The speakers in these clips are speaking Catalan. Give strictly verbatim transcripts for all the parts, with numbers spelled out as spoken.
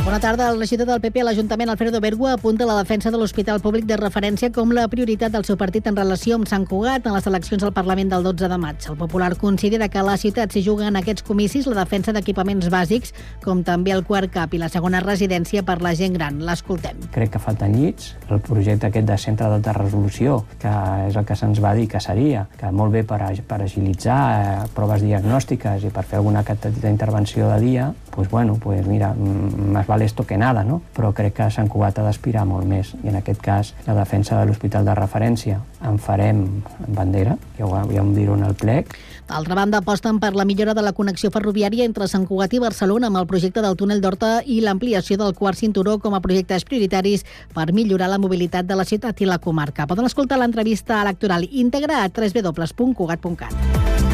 Bona tarda. El regidor del P P a l'Ajuntament, Alfredo Bergua, apunta la defensa de l'Hospital Públic de Referència com la prioritat del seu partit en relació amb Sant Cugat en les eleccions al Parlament del dotze de maig. El Popular considera que a la ciutat s'hi juguen aquests comicis la defensa d'equipaments bàsics, com també el quart cap i la segona residència per la gent gran. L'escoltem. Crec que falten llits. El projecte aquest de centre d'alta resolució, que és el que se'ns va dir que seria, que molt bé per, per agilitzar eh, proves diagnòstiques i per fer alguna petita intervenció de dia, pues bueno, pues mira, más vale esto que nada, no? Però crec que Sant Cugat ha d'aspirar molt més i en aquest cas la defensa de l'hospital de referència en farem bandera, ja ho vam dir-ho en el plec. D'altra banda, aposten per la millora de la connexió ferroviària entre Sant Cugat i Barcelona amb el projecte del túnel d'Horta i l'ampliació del quart cinturó com a projectes prioritaris per millorar la mobilitat de la ciutat i la comarca. Poden escoltar l'entrevista electoral íntegra a w w w punt cugat punt cat.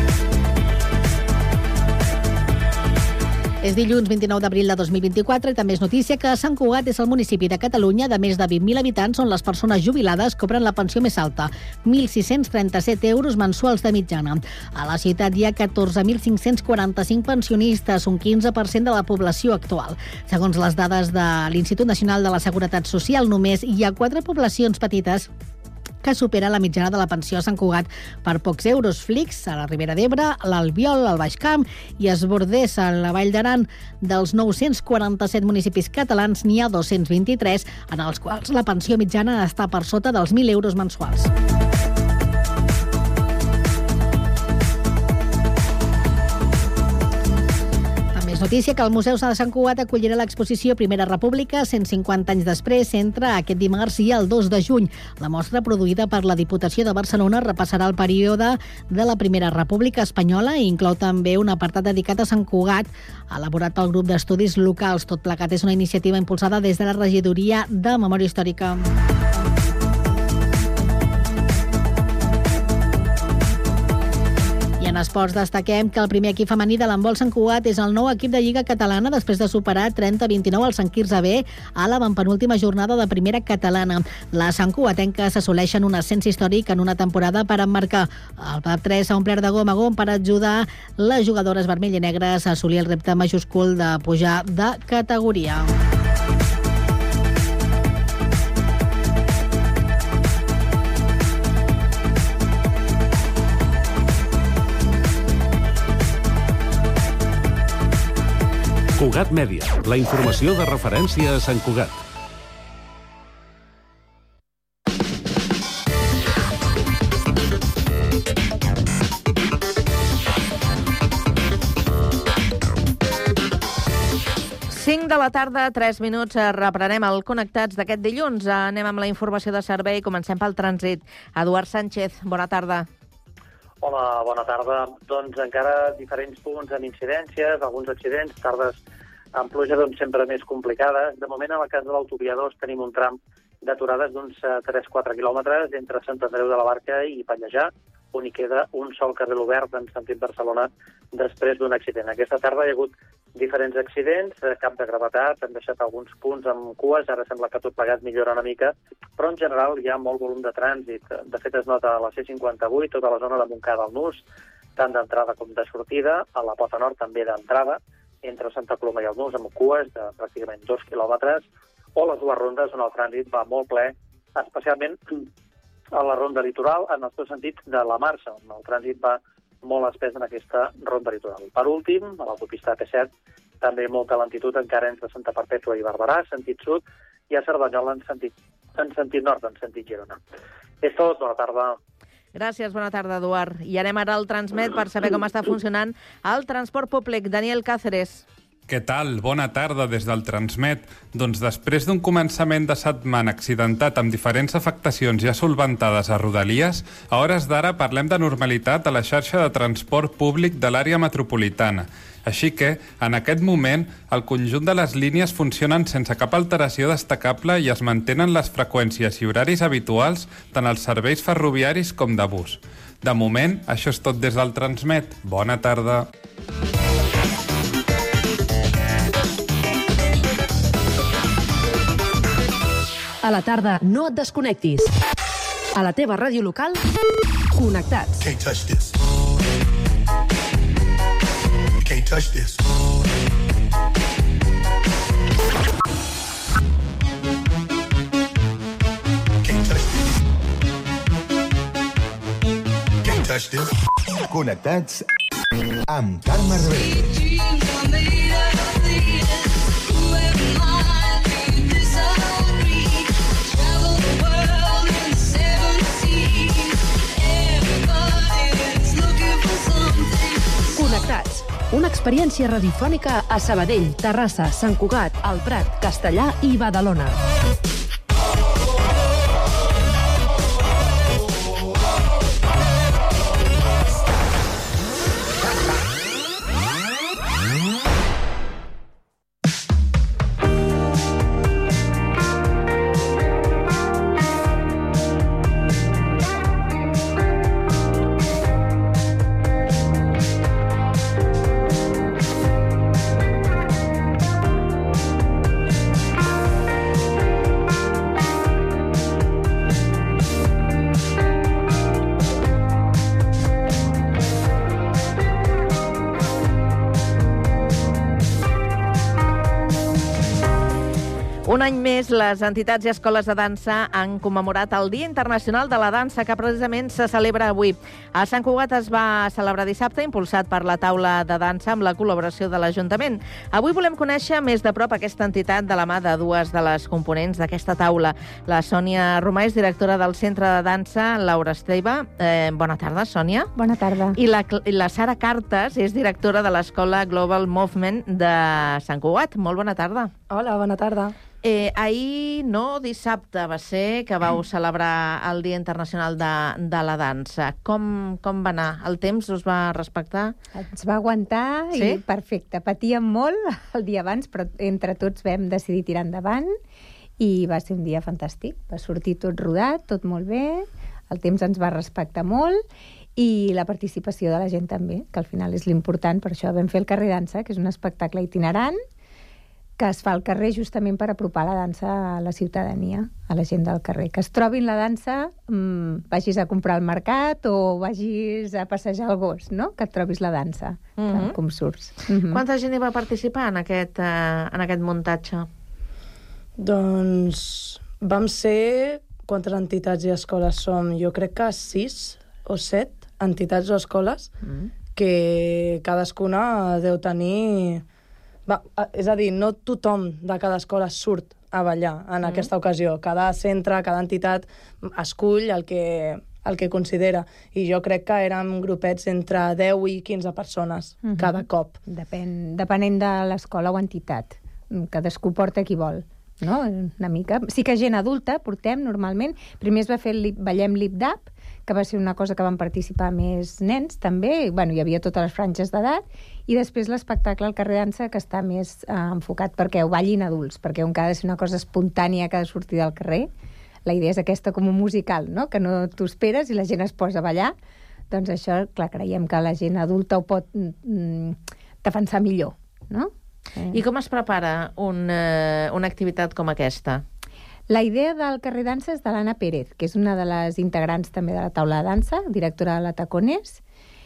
És dilluns vint-i-nou d'abril de dos mil vint-i-quatre i també és notícia que Sant Cugat és el municipi de Catalunya de més de vint mil habitants on les persones jubilades cobren la pensió més alta, mil sis-cents trenta-set euros mensuals de mitjana. A la ciutat hi ha catorze mil cinc-cents quaranta-cinc pensionistes, un quinze per cent de la població actual. Segons les dades de l'Institut Nacional de la Seguretat Social, només hi ha quatre poblacions petites que supera la mitjana de la pensió a Sant Cugat per pocs euros. Flix, a la Ribera d'Ebre, l'Albiol, al Baix Camp i Esborders, a la Vall d'Aran. Dels nou-cents quaranta-set municipis catalans n'hi ha dos-cents vint-i-tres en els quals la pensió mitjana està per sota dels mil euros mensuals. És notícia que el Museu de Sant Cugat acollirà l'exposició Primera República, cent cinquanta anys després, entre aquest dimarts i el dos de juny. La mostra, produïda per la Diputació de Barcelona, repassarà el període de la Primera República Espanyola i inclou també un apartat dedicat a Sant Cugat, elaborat pel grup d'estudis locals. Tot plegat és una iniciativa impulsada des de la Regidoria de Memòria Històrica. En esports destaquem que el primer equip femení de l'handbol Sant Cugat és el nou equip de Lliga Catalana després de superar trenta a vint-i-nou al Sant Quirze B a l'avantpenúltima jornada de Primera Catalana. Les santcugatenques assoleixen un ascens històric en una temporada per emmarcar el P A P tres a omplert de gom a gom per ajudar les jugadores vermell i negres a assolir el repte majúscul de pujar de categoria. Cugat Mèdia, la informació de referència a Sant Cugat. cinc de la tarda, tres minuts, reprenem el Connectats d'aquest dilluns. Anem amb la informació de servei, comencem pel trànsit. Eduard Sánchez, bona tarda. Hola, bona tarda. Doncs encara diferents punts amb incidències, alguns accidents, tardes amb pluja doncs sempre més complicades. De moment, a la casa de l'autovia dos tenim un tram d'aturades d'uns tres a quatre quilòmetres entre Sant Andreu de la Barca i Pallejà, on hi queda un sol carril obert en sentit Barcelona després d'un accident. Aquesta tarda hi ha hagut diferents accidents, cap de gravetat, han deixat alguns punts amb cues, ara sembla que tot plegat millora una mica, però en general hi ha molt volum de trànsit. De fet, es nota a la C cinquanta-vuit, tota la zona de Montcada al Nus, tant d'entrada com de sortida, a la Pota Nord també d'entrada, entre Santa Coloma i el Nus, amb cues de pràcticament dos quilòmetres, o les dues rondes on el trànsit va molt ple, especialment a la ronda litoral, en els dos sentits de la Marxa, on el trànsit va molt espès en aquesta ronda litoral. Per últim, a l'autopista P set, també molta lentitud encara entre Santa Perpètua i Barberà, sentit sud, i a Cerdanyola en sentit, en sentit nord, en sentit Girona. És tot, bona tarda. Gràcies, bona tarda, Eduard. I anem ara al Transmet per saber com està funcionant el transport públic. Daniel Cáceres. Què tal? Bona tarda des del Transmet. Doncs després d'un començament de setmana accidentat amb diferents afectacions ja solventades a Rodalies, a hores d'ara parlem de normalitat a la xarxa de transport públic de l'àrea metropolitana. Així que, en aquest moment, el conjunt de les línies funcionen sense cap alteració destacable i es mantenen les freqüències i horaris habituals tant als serveis ferroviaris com de bus. De moment, això és tot des del Transmet. Bona tarda. A la tarda, no et desconnectis. A la teva ràdio local, connectats. Can't touch this. You can't touch this. festiu. Connectats amb Carme Rebell. Connectats. Una experiència radiofònica a Sabadell, Terrassa, Sant Cugat, El Prat, Castellà i Badalona. Un any més, les entitats i escoles de dansa han commemorat el Dia Internacional de la Dansa, que precisament se celebra avui. A Sant Cugat es va celebrar dissabte, impulsat per la taula de dansa amb la col·laboració de l'Ajuntament. Avui volem conèixer més de prop aquesta entitat de la mà de dues de les components d'aquesta taula. La Sònia Romà és directora del Centre de Dansa Laura Esteve. Eh, bona tarda, Sònia. Bona tarda. I la, i la Sara Cartes és directora de l'Escola Global Movement de Sant Cugat. Molt bona tarda. Hola, bona tarda. Eh, ahir, no, dissabte va ser que vau celebrar el Dia Internacional de, de la Dansa. Com, com va anar? El temps us va respectar? Ens va aguantar sí? I perfecte. Patíem molt el dia abans, però entre tots vam decidir tirar endavant i va ser un dia fantàstic. Va sortir tot rodat, tot molt bé, el temps ens va respectar molt i la participació de la gent també, que al final és l'important. Per això vam fer el Carrer Dansa, que és un espectacle itinerant que es fa al carrer justament per apropar la dansa a la ciutadania, a la gent del carrer. Que es trobin la dansa, mmm, vagis a comprar al mercat o vagis a passejar el gos, no? Que et trobis la dansa, mm-hmm. com surts. Mm-hmm. Quanta gent hi va participar en aquest, eh, en aquest muntatge? Doncs vam ser... Quantes entitats i escoles som? Jo crec que sis o set entitats o escoles mm. que cadascuna deu tenir... Va, és a dir, no tothom de cada escola surt a ballar en mm. aquesta ocasió. Cada centre, cada entitat escull el que, el que considera. I jo crec que érem grupets entre deu i quinze persones mm-hmm. cada cop. Depèn, depenent de l'escola o entitat. Cadascú porta qui vol. No? Una mica. Sí que gent adulta portem normalment. Primer es va fer el lip, ballem lip-dap, que va ser una cosa que van participar més nens també, bueno, hi havia totes les franges d'edat, i després l'espectacle al carrer dansa, que està més eh, enfocat perquè ho ballin adults, perquè on ha de ser una cosa espontània que ha de sortir del carrer. La idea és aquesta com un musical, no? Que no t'ho esperes i la gent es posa a ballar. Doncs això, clar, creiem que la gent adulta ho pot mm, defensar millor, no? Eh. I com es prepara un, eh, una activitat com aquesta? La idea del Carrer Dansa és de l'Anna Pérez, que és una de les integrants també de la taula de dansa, directora de la Tacones,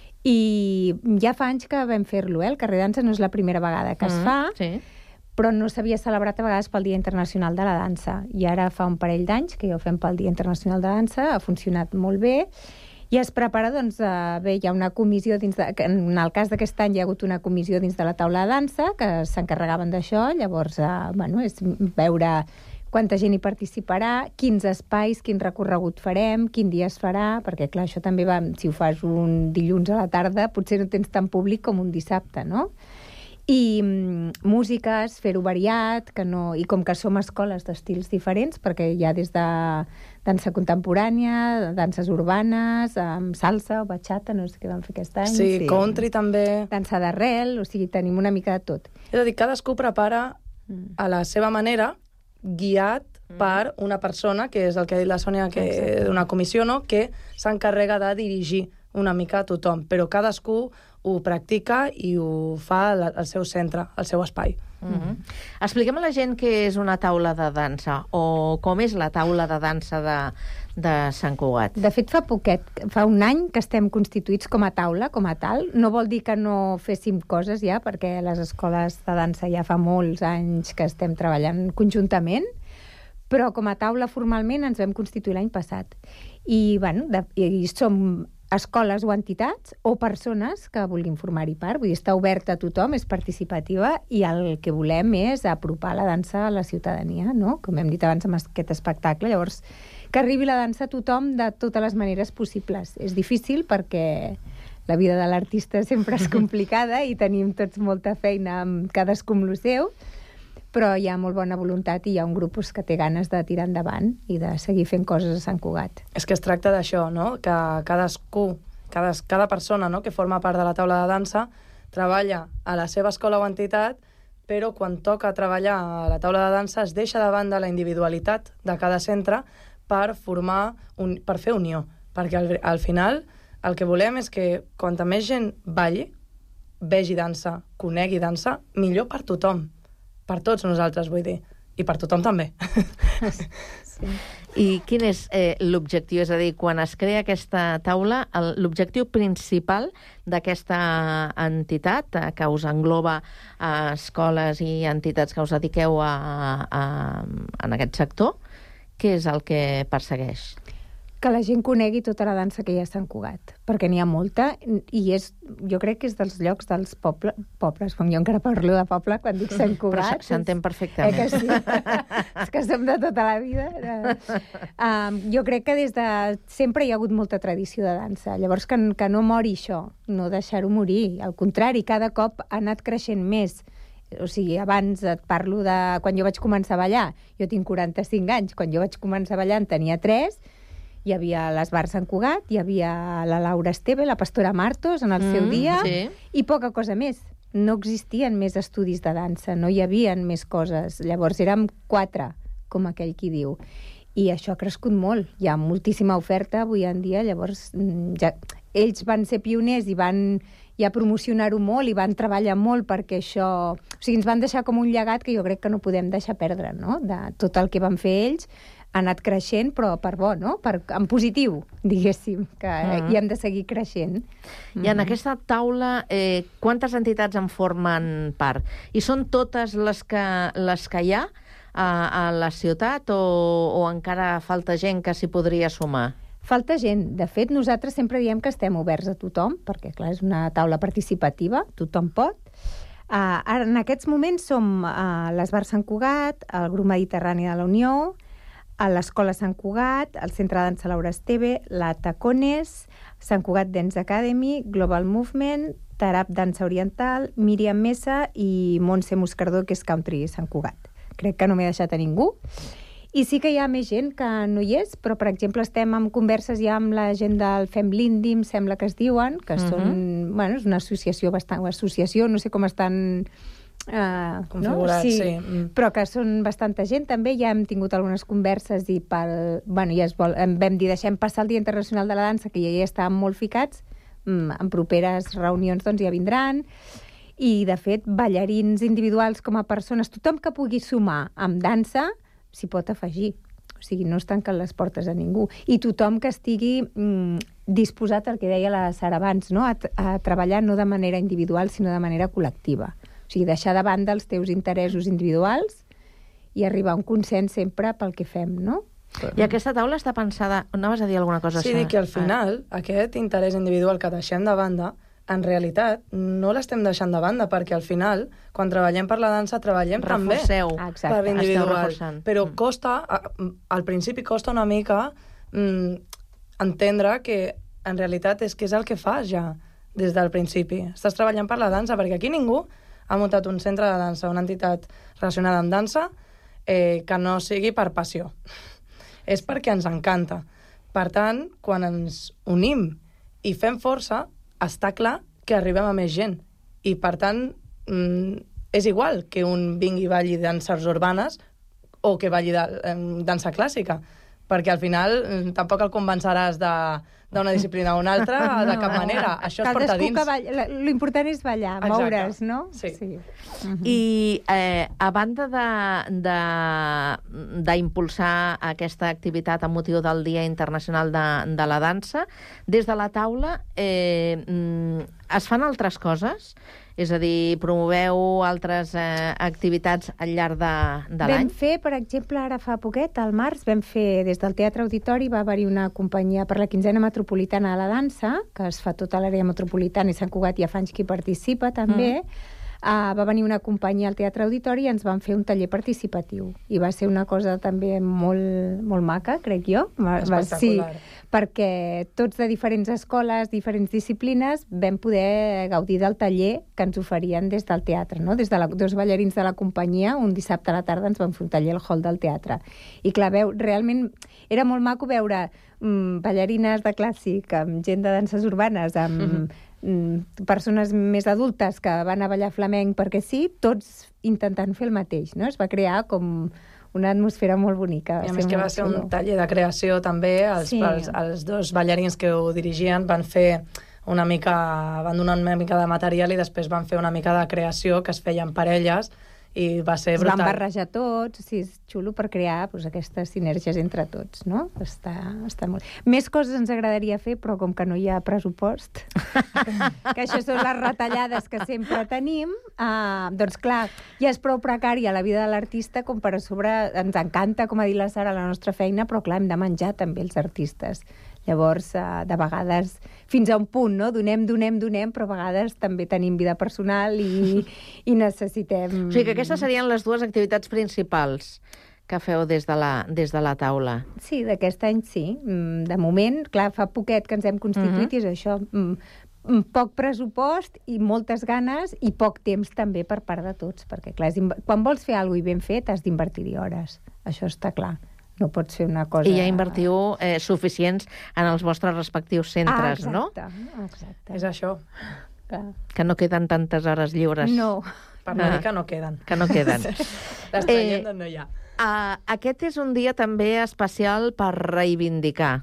i ja fa anys que vam fer-lo, eh? El Carrer Dansa no és la primera vegada que mm, es fa, sí. però no s'havia celebrat a vegades pel Dia Internacional de la Dansa, i ara fa un parell d'anys que ja ho fem pel Dia Internacional de la Dansa, ha funcionat molt bé, i es prepara, doncs, eh, bé, hi ha una comissió dins de... En el cas d'aquest any hi ha hagut una comissió dins de la taula de dansa que s'encarregaven d'això, llavors, eh, bueno, és veure quanta gent hi participarà, quins espais, quin recorregut farem, quin dia es farà, perquè, clar, això també va... Si ho fas un dilluns a la tarda, potser no tens tant públic com un dissabte, no? I mm, músiques, fer-ho variat, que no... I com que som escoles d'estils diferents, perquè hi ha des de dansa contemporània, danses urbanes, amb salsa o bachata, no sé què vam fer aquest any. Sí, sí. Country també. Dansa d'arrel, o sigui, tenim una mica de tot. És a dir, cadascú prepara a la seva manera, guiat mm. per una persona, que és el que ha dit la Sònia, que d'una comissió, no?, que s'encarrega de dirigir una mica a tothom, però cadascú ho practica i ho fa al seu centre, al seu espai. Mm-hmm. Expliquem a la gent què és una taula de dansa, o com és la taula de dansa de, de Sant Cugat. De fet, fa poquet, fa un any que estem constituïts com a taula, com a tal. No vol dir que no féssim coses ja, perquè les escoles de dansa ja fa molts anys que estem treballant conjuntament, però com a taula formalment ens vam constituir l'any passat. I, bueno, de, i som escoles o entitats o persones que vulguin formar-hi part. Vull dir, està oberta a tothom, és participativa i el que volem és apropar la dansa a la ciutadania, no? Com hem dit abans amb aquest espectacle. Llavors, que arribi la dansa a tothom de totes les maneres possibles. És difícil perquè la vida de l'artista sempre és complicada i tenim tots molta feina amb cadascú amb lo seu, però hi ha molt bona voluntat i hi ha un grup que té ganes de tirar endavant i de seguir fent coses a Sant Cugat. És que es tracta d'això, no? Que cadascú, cada, cada persona, no?, que forma part de la taula de dansa treballa a la seva escola o entitat, però quan toca treballar a la taula de dansa es deixa de banda la individualitat de cada centre per formar, un, per fer unió. Perquè al, al final el que volem és que quanta més gent balli, vegi dansa, conegui dansa, millor per tothom. Per tots nosaltres, vull dir. I per tothom també. Sí. I quin és eh, l'objectiu? És a dir, quan es crea aquesta taula, l'objectiu principal d'aquesta entitat eh, que us engloba a escoles i entitats que us dediqueu a, a, en aquest sector, què és el que persegueix? Que la gent conegui tota la dansa que hi ha a Sant Cugat, perquè n'hi ha molta, i és, jo crec que és dels llocs dels poble, pobles, com jo encara parlo de poble quan dic Sant Cugat. Però s'entén perfectament. Eh que sí? És que som de tota la vida. Um, jo crec que des de sempre hi ha hagut molta tradició de dansa, llavors que, que no mori això, no deixar-ho morir, al contrari, cada cop ha anat creixent més. O sigui, abans et parlo de quan jo vaig començar a ballar, jo tinc quaranta-cinc anys, quan jo vaig començar a ballar en tenia tres, hi havia l'Esbar Sant Cugat, hi havia la Laura Esteve, la Pastora Martos en el mm, seu dia, sí. I poca cosa més. No existien més estudis de dansa, no hi havien més coses. Llavors érem quatre, com aquell qui diu. I això ha crescut molt. Hi ha moltíssima oferta avui en dia, llavors ja, ells van ser pioners i van ja promocionar-ho molt i van treballar molt perquè això... O sigui, ens van deixar com un llegat que jo crec que no podem deixar perdre, no? De tot el que van fer ells ha anat creixent, però per bo, no? Per, en positiu, diguéssim, que uh-huh. hi hem de seguir creixent. I en aquesta taula, eh, quantes entitats en formen part? I són totes les que, les que hi ha a, a la ciutat o, o encara falta gent que s'hi podria sumar? Falta gent. De fet, nosaltres sempre diem que estem oberts a tothom, perquè, clar, és una taula participativa, tothom pot. Uh, ara, en aquests moments som a l'Esbar Sant Cugat, el Grup Mediterrani de la Unió, a l'Escola Sant Cugat, el Centre de Dansa Laura Esteve, la Tacones, Sant Cugat Dance Academy, Global Movement, Tarap Dansa Oriental, Míriam Mesa i Montse Moscardó, que és Country Sant Cugat. Crec que no m'he deixat a ningú. I sí que hi ha més gent que no hi és, però, per exemple, estem en converses ja amb la gent del Fem l'Indi, em sembla que es diuen, que uh-huh. són, bueno, és una associació bastant, associació, no sé com estan... Uh, configurats, no? Sí, sí. Mm. Però que són bastanta gent, també. Ja hem tingut algunes converses i pel... Bueno, ja es vol... em vam dir, deixem passar el Dia Internacional de la Dansa, que ja hi estàvem molt ficats. Mm, en properes reunions, doncs, ja vindran. I, de fet, ballarins individuals com a persones, tothom que pugui sumar amb dansa s'hi pot afegir. O sigui, no es tanquen les portes a ningú. I tothom que estigui mm, disposat al que deia la Sara abans, no? a, a treballar no de manera individual, sinó de manera col·lectiva. O sigui, deixar de banda els teus interessos individuals i arribar a un consens sempre pel que fem, no? I aquesta taula està pensada... Anaves a dir alguna cosa? Sí, dic que al final ah. aquest interès individual que deixem de banda, en realitat no l'estem deixant de banda, perquè al final, quan treballem per la dansa, treballem Reforceu. també per l'individual. Però costa, al principi costa una mica mm, entendre que en realitat és que és el que fas ja des del principi. Estàs treballant per la dansa, perquè aquí ningú ha muntat un centre de dansa, una entitat relacionada amb dansa, eh, que no sigui per passió. És perquè ens encanta. Per tant, quan ens unim i fem força, està clar que arribem a més gent. I, per tant, mm, és igual que un vingui i balli danses urbanes o que balli de, eh, dansa clàssica, perquè al final mm, tampoc el convenceràs de... d'una disciplina a una altra, de cap manera. Això es porta dins. L'important és ballar, exacte. Moure's, no? Sí. sí. Uh-huh. I eh, a banda d'impulsar aquesta activitat amb motiu del Dia Internacional de, de la Dansa, des de la taula eh, es fan altres coses? És a dir, promoveu altres eh, activitats al llarg de, de l'any? Vam fer, per exemple, ara fa poquet, al març, vam fer des del Teatre Auditori, va haver-hi una companyia per la quinzena metropolitana de la dansa, que es fa tota l'àrea metropolitana i Sant Cugat hi ha fa anys que hi participa també. Mm. Uh, va venir una companyia al Teatre Auditori i ens van fer un taller participatiu. I va ser una cosa també molt, molt maca, crec jo. Va, va, sí, perquè tots de diferents escoles, diferents disciplines, vam poder gaudir del taller que ens oferien des del teatre, no? Des de la, dos ballarins de la companyia, un dissabte a la tarda ens van fer un taller al hall del teatre. I clar, veu, realment era molt maco veure mm, ballarines de clàssic, amb gent de danses urbanes, amb... Mm-hmm. persones més adultes que van a ballar flamenc perquè sí, tots intentant fer el mateix, no? Es va crear com una atmosfera molt bonica. I a més que va ser un taller de creació també, els, sí. els, els dos ballarins que ho dirigien van fer una mica, van donar una mica de material i després van fer una mica de creació que es feia en parelles i va ser brutal. Es van barrejar tots, sí, és xulo per crear pues, aquestes sinergies entre tots, no? Està, està molt... Més coses ens agradaria fer, però com que no hi ha pressupost, que això són les retallades que sempre tenim, uh, doncs clar, ja és prou precària la vida de l'artista com per a sobre... Ens encanta, com ha dit la Sara, la nostra feina, però clar, hem de menjar també els artistes. Llavors, uh, de vegades, fins a un punt, no? Donem, donem, donem, però a vegades també tenim vida personal i, i necessitem... O sigui que aquestes serien les dues activitats principals que feu des de la, des de la taula. Sí, d'aquest any sí. De moment, clar, fa poquet que ens hem constituït uh-huh. i és això, poc pressupost i moltes ganes i poc temps també per part de tots, perquè clar, quan vols fer alguna cosa i ben fet has d'invertir-hi hores. Això està clar. No pots fer una cosa... I ja invertiu eh, suficients en els vostres respectius centres, ah, exacte, no? Exacte. És això. Clar. Que no queden tantes hores lliures. No. Per no dir que no queden. Que no queden. Les traiem d'on no hi ha. Uh, aquest és un dia també especial per reivindicar.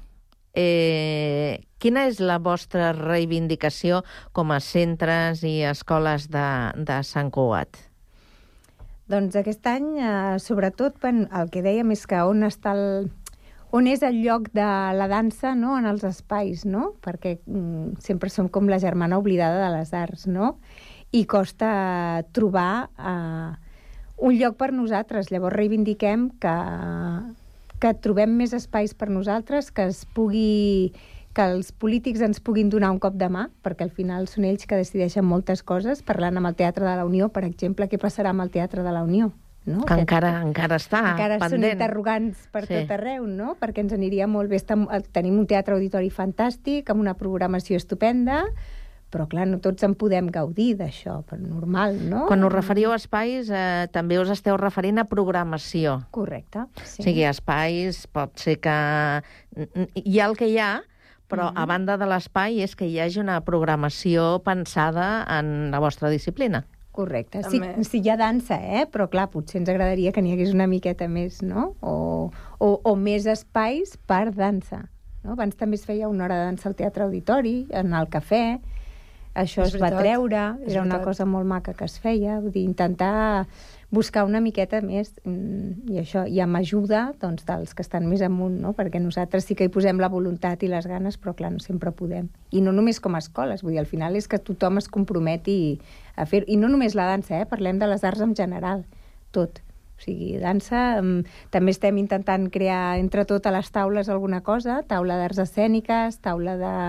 Eh, quina és la vostra reivindicació com a centres i escoles de, de Sant Cugat? Doncs aquest any, eh, sobretot, el que dèiem és que on està el... on és el lloc de la dansa, no?, en els espais, no? Perquè mm, sempre som com la germana oblidada de les arts, no? I costa trobar eh, un lloc per nosaltres. Llavors reivindiquem que, que trobem més espais per nosaltres, que es pugui... que els polítics ens puguin donar un cop de mà, perquè al final són ells que decideixen moltes coses, parlant amb el Teatre de la Unió, per exemple, què passarà amb el Teatre de la Unió? No? Que encara, encara està encara pendent. Encara són interrogants per sí. tot arreu, no? Perquè ens aniria molt bé. Estar, tenim un teatre auditori fantàstic, amb una programació estupenda, però clar, no tots en podem gaudir d'això, però normal, no? Quan us referiu a espais, eh, també us esteu referint a programació. Correcte, sí. O sigui, espais, pot ser que hi ha el que hi ha, però mm-hmm. a banda de l'espai és que hi hagi una programació pensada en la vostra disciplina. Correcte. Sí, sí, hi ha dansa, eh? Però clar, potser ens agradaria que n'hi hagués una miqueta més, no? O, o, o més espais per dansa. No? Abans també es feia una hora de dansa al Teatre Auditori, en el cafè. Això es va treure, era una cosa molt maca que es feia, vull dir, intentar buscar una miqueta més, i això, i amb ajuda doncs, dels que estan més amunt, no? Perquè nosaltres sí que hi posem la voluntat i les ganes, però clar, no sempre podem. I no només com a escoles, vull dir, al final és que tothom es comprometi a fer... I no només la dansa, eh? Parlem de les arts en general, tot. O sigui, dansa... També estem intentant crear entre tot a les taules alguna cosa, taula d'arts escèniques, taula de...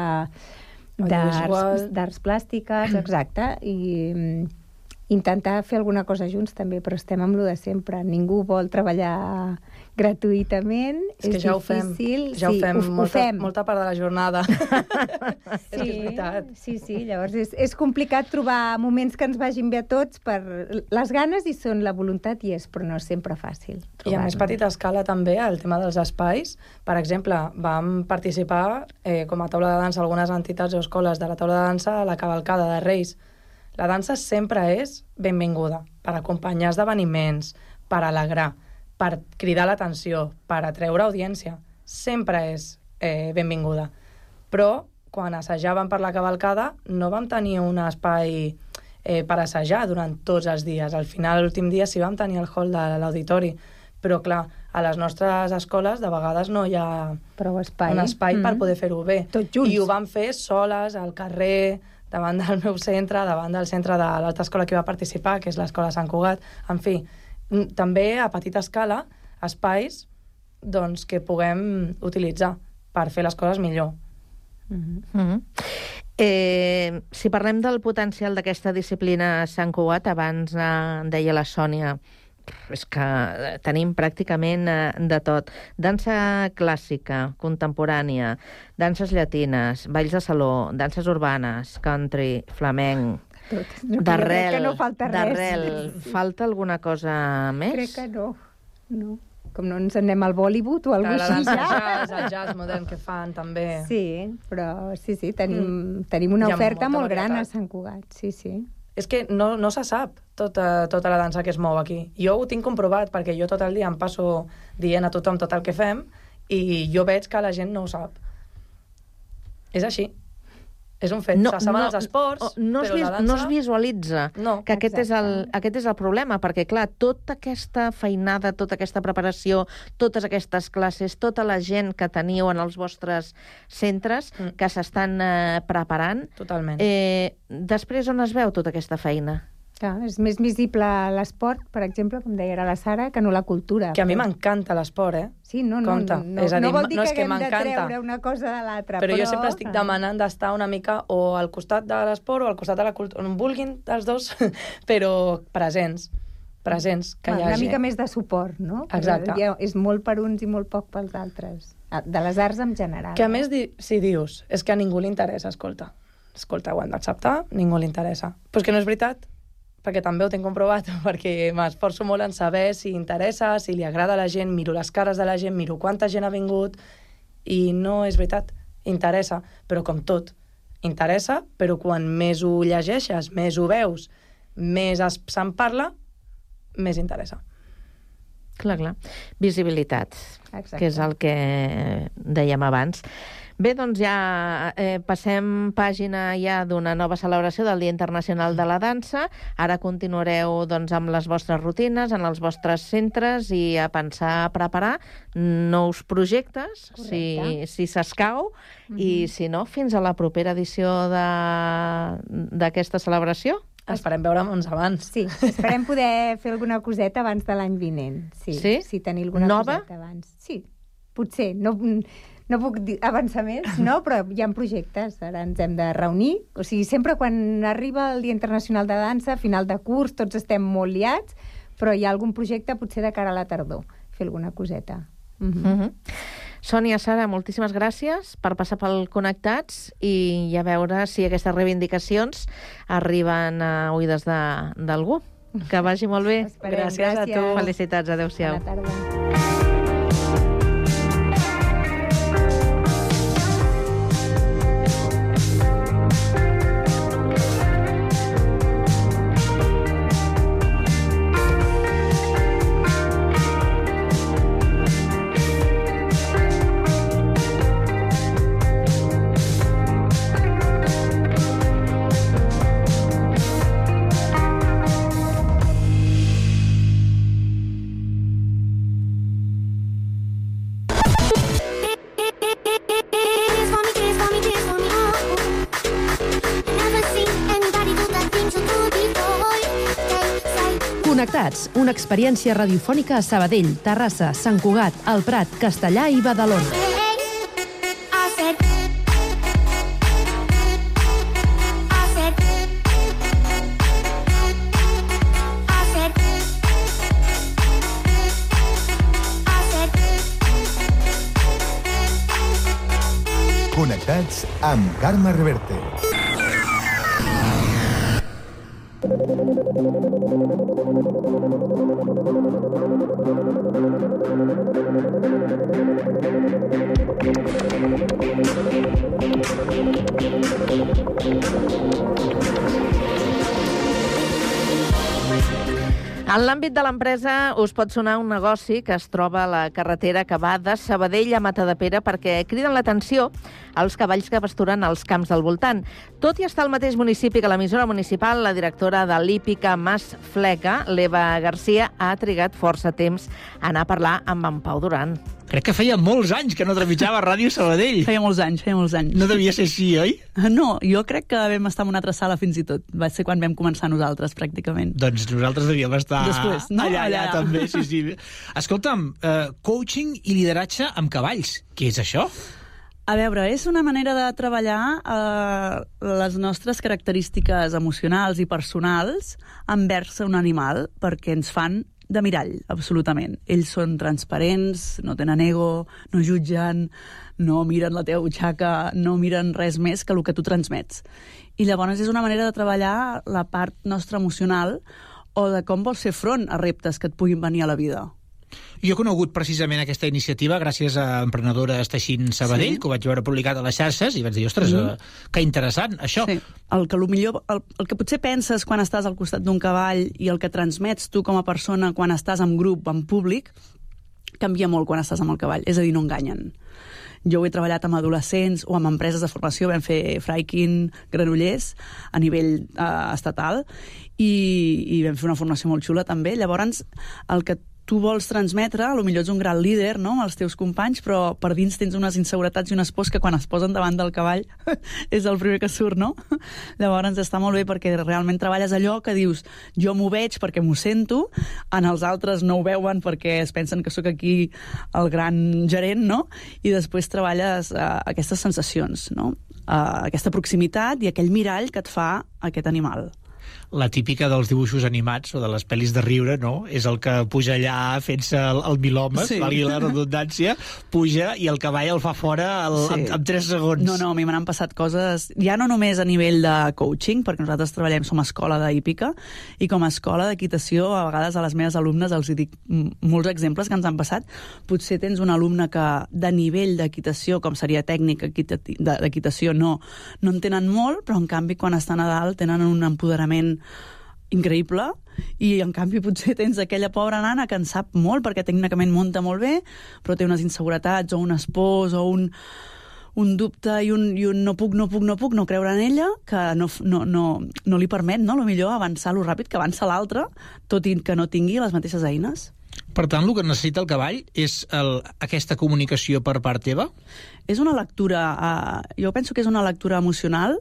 d'arts plàstiques, exacte, i intentar fer alguna cosa junts també, però estem amb lo de sempre. Ningú vol treballar gratuïtament, és, és que ja difícil. Ho fem, ja sí, ho fem, ho, molta, ho fem molta part de la jornada. Sí, és que és veritat. Sí, sí, llavors és, és complicat trobar moments que ens vagin bé a tots per les ganes i són la voluntat i és, però no és sempre fàcil. I a més petita escala també, el tema dels espais. Per exemple, vam participar eh, com a taula de dansa algunes entitats o escoles de la taula de dansa a la cavalcada de Reis. La dansa sempre és benvinguda per acompanyar esdeveniments, per alegrar, per cridar l'atenció, per atreure audiència. Sempre és eh, benvinguda. Però quan assajàvem per la cavalcada no vam tenir un espai eh, per assajar durant tots els dies. Al final, l'últim dia sí vam tenir el hall de l'auditori, però clar, a les nostres escoles de vegades no hi ha prou espai. un espai mm-hmm. per poder fer-ho bé. Tots junts. I ho vam fer soles, al carrer, davant del meu centre, davant del centre de l'altra escola que va participar, que és l'escola Sant Cugat. En fi, també a petita escala, espais doncs, que puguem utilitzar per fer les coses millor. Mm-hmm. Mm-hmm. Eh, si parlem del potencial d'aquesta disciplina a Sant Cugat, abans eh, deia la Sònia, és que tenim pràcticament eh, de tot. Dansa clàssica, contemporània, danses llatines, balls de saló, danses urbanes, country, flamenc, no, d'arrel. No falta res. D'arrel. Falta alguna cosa més? Crec que no. no. Com no ens anem al Bollywood o alguna cosa així. La jazz, el jazz modern que fan, també. Sí, però sí, sí, tenim, mm. tenim una oferta molt gran a Sant Cugat, sí, sí. És que no, no se sap tota, tota la dansa que es mou aquí. Jo ho tinc comprovat, perquè jo tot el dia em passo dient a tothom tot el que fem i jo veig que la gent no ho sap. És així. És un fet. No, se saben no, els esports, no però es, la dansa... No es visualitza no, que aquest és, el, aquest és el problema, perquè, clar, tota aquesta feinada, tota aquesta preparació, totes aquestes classes, tota la gent que teniu en els vostres centres, mm. que s'estan eh, preparant... Totalment. Eh, després, on es veu tota aquesta feina? Clar, és més visible l'esport, per exemple, com deia ara la Sara, que no la cultura. Que a mi m'encanta l'esport, eh? Sí, no, no, Compte. no, és a dir, no vol dir no que que haguem de treure una cosa de l'altra. Però, però jo sempre estic demanant d'estar una mica o al costat de l'esport o al costat de la cultura, on vulguin els dos, però presents. Presents, que bueno, hi hagi. Una mica més de suport, no? Exacte. Ja és molt per uns i molt poc pels altres. De les arts en general. Que a més, si dius, és que a ningú li interessa, escolta. Escolta, ho hem d'acceptar, ningú li interessa. Però és que no és veritat, perquè també ho tinc comprovat, perquè m'esforço molt en saber si interessa, si li agrada a la gent, miro les cares de la gent, miro quanta gent ha vingut, i no és veritat, interessa, però com tot, interessa, però quan més ho llegeixes, més ho veus, més se'n parla, més interessa. Clar, clar. Visibilitat, Exacte. Que és el que dèiem abans. Bé, doncs ja eh, passem pàgina ja d'una nova celebració del Dia Internacional de la Dansa. Ara continuareu doncs, amb les vostres rutines, en els vostres centres i a pensar a preparar nous projectes, si, si s'escau, mm-hmm. i si no, fins a la propera edició d'aquesta celebració. Esperem veure'ns abans. Sí, esperem poder fer alguna coseta abans de l'any vinent. Sí, sí? sí tenir alguna Nova? coseta abans. Sí, potser. No, no puc dir, avançar més, no? Però hi ha projectes. Ara ens hem de reunir. O sigui, sempre quan arriba el Dia Internacional de Dansa, final de curs, tots estem molt liats, però hi ha algun projecte potser de cara a la tardor. Fer alguna coseta. Mm-hmm. Mm-hmm. Sònia, Sara, moltíssimes gràcies per passar pel Connectats i a veure si aquestes reivindicacions arriben a oïdes d'algú. Que vagi molt bé. Esperem, gràcies, gràcies a tu. Felicitats, adéu-siau. Bona tarda. Connectats, una experiència radiofònica a Sabadell, Terrassa, Sant Cugat, el Prat, Castellà i Badalona. Connectats amb Carme Reverte. En l'àmbit de l'empresa us pot sonar un negoci que es troba a la carretera que va de Sabadell a Matadepera perquè criden l'atenció als cavalls que pasturen als camps del voltant. Tot i estar al mateix municipi que l'emissora municipal, la directora de l'hípica Mas Fleca, l'Eva Garcia, ha trigat força temps a anar a parlar amb en Pau Duran. Crec que feia molts anys que no trepitjava Ràdio Sabadell. Feia molts anys, feia molts anys. No devia ser així, oi? No, jo crec que vam estar en una altra sala fins i tot. Va ser quan vam començar nosaltres, pràcticament. Doncs nosaltres devíem estar Després, no? allà, allà, allà, també, sí, sí. Escolta'm, uh, coaching i lideratge amb cavalls. Què és això? A veure, és una manera de treballar eh, les nostres característiques emocionals i personals envers un animal, perquè ens fan de mirall, absolutament. Ells són transparents, no tenen ego, no jutgen, no miren la teva butxaca, no miren res més que el que tu transmets. I llavors és una manera de treballar la part nostra emocional o de com vols fer front a reptes que et puguin venir a la vida. Jo he conegut precisament aquesta iniciativa gràcies a Emprenedores Teixint Sabadell, sí. que ho vaig veure publicat a les xarxes, i vaig dir, ostres, mm. eh, que interessant, això. Sí. El que, millor, el, el que potser penses quan estàs al costat d'un cavall i el que transmets tu com a persona quan estàs en grup, en públic, canvia molt quan estàs amb el cavall, és a dir, no enganyen. Jo ho he treballat amb adolescents o amb empreses de formació, vam fer Freikin, Granollers, a nivell eh, estatal, i, i vam fer una formació molt xula també. Llavors, el que tu vols transmetre, potser ets un gran líder, no?, amb els teus companys, però per dins tens unes inseguretats i unes pors que quan es posen davant del cavall és el primer que surt, no? Llavors està molt bé perquè realment treballes allò que dius, jo m'ho veig perquè m'ho sento, en els altres no ho veuen perquè es pensen que sóc aquí el gran gerent, no? I després treballes uh, aquestes sensacions, no? Uh, aquesta proximitat i aquell mirall que et fa aquest animal. La típica dels dibuixos animats o de les pel·lis de riure, no? És el que puja allà fent-se el, el milhomes, sí. valgui la redundància, puja i el cavall el fa fora el, sí. en, en tres segons. No, no, a mi m'han passat coses, ja no només a nivell de coaching, perquè nosaltres treballem, som escola d'hípica, i com a escola d'equitació, a vegades a les meves alumnes els dic molts exemples que ens han passat. Potser tens un alumne que de nivell d'equitació, com seria tècnic d'equitació, no, no en tenen molt, però en canvi quan estan a dalt tenen un empoderament increïble, i en canvi potser tens aquella pobra nana que en sap molt perquè tècnicament munta molt bé, però té unes inseguretats o un espòs o un, un dubte i un, i un no puc, no puc, no puc, no creure en ella, que no, no, no, no li permet, no?, millor avançar lo ràpid que avança l'altre, tot i que no tingui les mateixes eines. Per tant, el que necessita el cavall és el, aquesta comunicació per part teva? És una lectura, uh, jo penso que és una lectura emocional.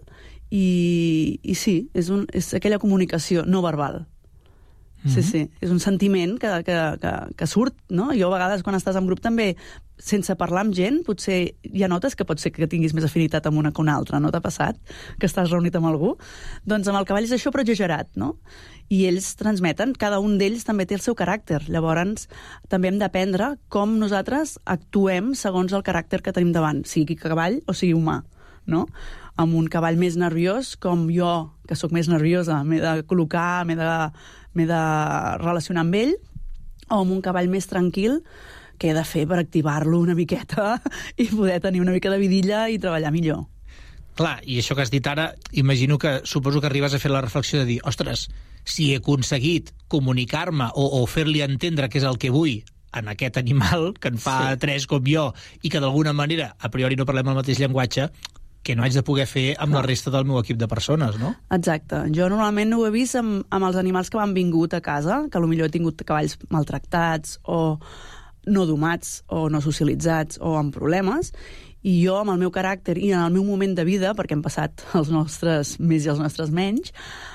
I, i sí, és, un, és aquella comunicació no verbal. Mm-hmm. Sí, sí, és un sentiment que, que, que, que surt, no? Jo a vegades quan estàs en grup també, sense parlar amb gent, potser ja notes que pot ser que tinguis més afinitat amb una que una altra, no t'ha passat? Que estàs reunit amb algú? Doncs amb el cavall és això, però exagerat, no? I ells transmeten, cada un d'ells també té el seu caràcter. Llavors, també hem d'aprendre com nosaltres actuem segons el caràcter que tenim davant, sigui cavall o sigui humà, no? Amb un cavall més nerviós, com jo, que sóc més nerviosa, m'he de col·locar, m'he de, m'he de relacionar amb ell, o amb un cavall més tranquil, que he de fer per activar-lo una miqueta i poder tenir una mica de vidilla i treballar millor. Clar, i això que has dit ara, imagino que suposo que arribes a fer la reflexió de dir, ostres, si he aconseguit comunicar-me o, o fer-li entendre què és el que vull en aquest animal, que en fa sí. tres com jo, i que d'alguna manera, a priori no parlem el mateix llenguatge, que no haig de poder fer amb la resta del meu equip de persones, no? Exacte. Jo normalment ho he vist amb, amb els animals que m'han vingut a casa, que potser he tingut cavalls maltractats o no domats o no socialitzats o amb problemes, i jo amb el meu caràcter i en el meu moment de vida, perquè hem passat els nostres més i els nostres menys,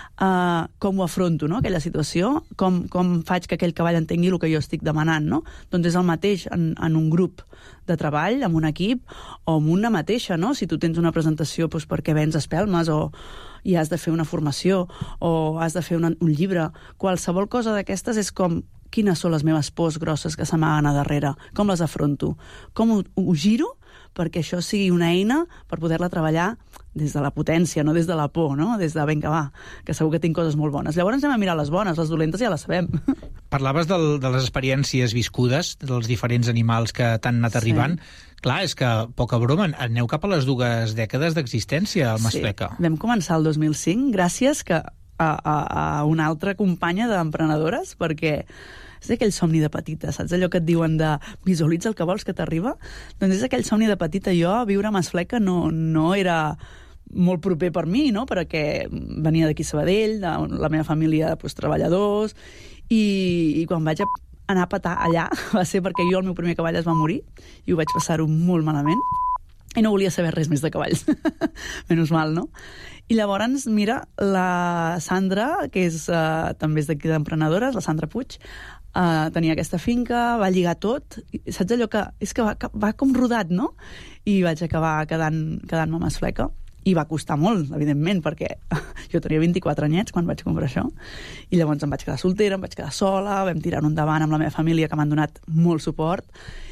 Uh, com ho afronto, no?, aquella situació, com, com faig que aquell cavall entengui el que jo estic demanant, no? Doncs és el mateix en, en un grup de treball, en un equip, o en una mateixa, no? Si tu tens una presentació doncs, perquè vens espelmes o i has de fer una formació o has de fer una, un llibre, qualsevol cosa d'aquestes és com quines són les meves pors grosses que s'amaguen a darrere, com les afronto, com ho, ho giro perquè això sigui una eina per poder-la treballar des de la potència, no des de la por, no? Des de, vinga, va, que segur que tinc coses molt bones. Llavors anem a mirar les bones, les dolentes ja les sabem. Parlaves del, de les experiències viscudes, dels diferents animals que t'han anat arribant. Sí. Clar, és que, poca broma, aneu cap a les dues dècades d'existència al Masfleca. Sí, vam començar el dos mil cinc, gràcies que a, a, a una altra companya d'emprenedores, perquè és aquell somni de petita, saps allò que et diuen de visualitza el que vols que t'arriba? Doncs és aquell somni de petita. Jo, viure a Masfleca no, no era molt proper per mi, no?, perquè venia d'aquí Sabadell, de la meva família, doncs, treballadors, i, i quan vaig anar a petar allà va ser perquè jo, el meu primer cavall, es va morir i ho vaig passar-ho molt malament i no volia saber res més de cavalls. Menys mal, no? I llavors, mira, la Sandra, que és, uh, també és d'aquí d'Emprenedores, la Sandra Puig, uh, tenia aquesta finca, va lligar tot, i saps allò que... És que va, va com rodat, no? I vaig acabar quedant, quedant-me més fleca. I va costar molt, evidentment, perquè jo tenia vint-i-quatre anyets quan vaig comprar això. I llavors em vaig quedar soltera, em vaig quedar sola, vam tirar-ho endavant amb la meva família, que m'han donat molt suport,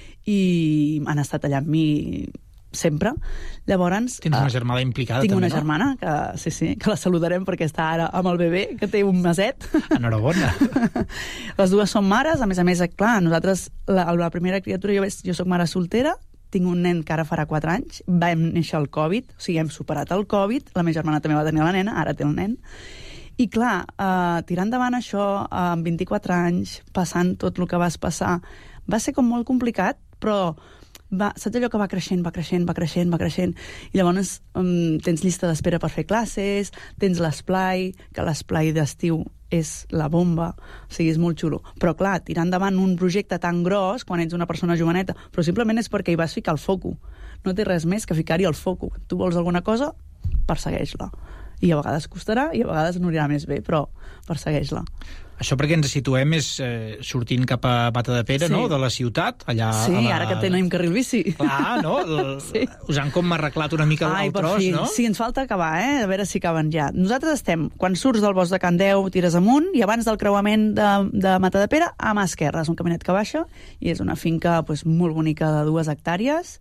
i han estat allà amb mi sempre. Llavors... Tens una germana implicada, tinc també, una no? germana, que sí, sí, que la saludarem perquè està ara amb el bebè, que té un meset. Enhorabona. Les dues són mares, a més a més, clar, nosaltres, la, la primera criatura, jo, jo soc mare soltera, tinc un nen que ara farà quatre anys, vam néixer el Covid, o sigui, hem superat el Covid, la meva germana també va tenir la nena, ara té el nen, i clar, eh, tirar endavant això amb vint-i-quatre anys, passant tot el que vas passar, va ser com molt complicat, però va, saps allò que va creixent, va creixent, va creixent, va creixent, i llavors um, tens llista d'espera per fer classes, tens l'esplai, que l'esplai d'estiu és la bomba, o sigui, és molt xulo. Però clar, tirar endavant un projecte tan gros, quan ets una persona joveneta, però simplement és perquè hi vas ficar el foco. No té res més que ficar-hi el foco. Tu vols alguna cosa, persegueix-la. I a vegades costarà, i a vegades no anirà més bé, però persegueix-la. Això perquè ens situem és eh, sortint cap a Matadepera, Sí. no?, de la ciutat, allà... Sí, a la... ara que tenim carril bici. Clar, no? El... Sí. Us han com arreglat una mica Ai, el per tros, fi. no? Sí, ens falta acabar, eh? A veure si acaben ja. Nosaltres estem, quan surts del bosc de Can Deu, tires amunt, i abans del creuament de, de Matadepera, a mà esquerra. És un caminet que baixa, i és una finca pues, molt bonica de dues hectàrees,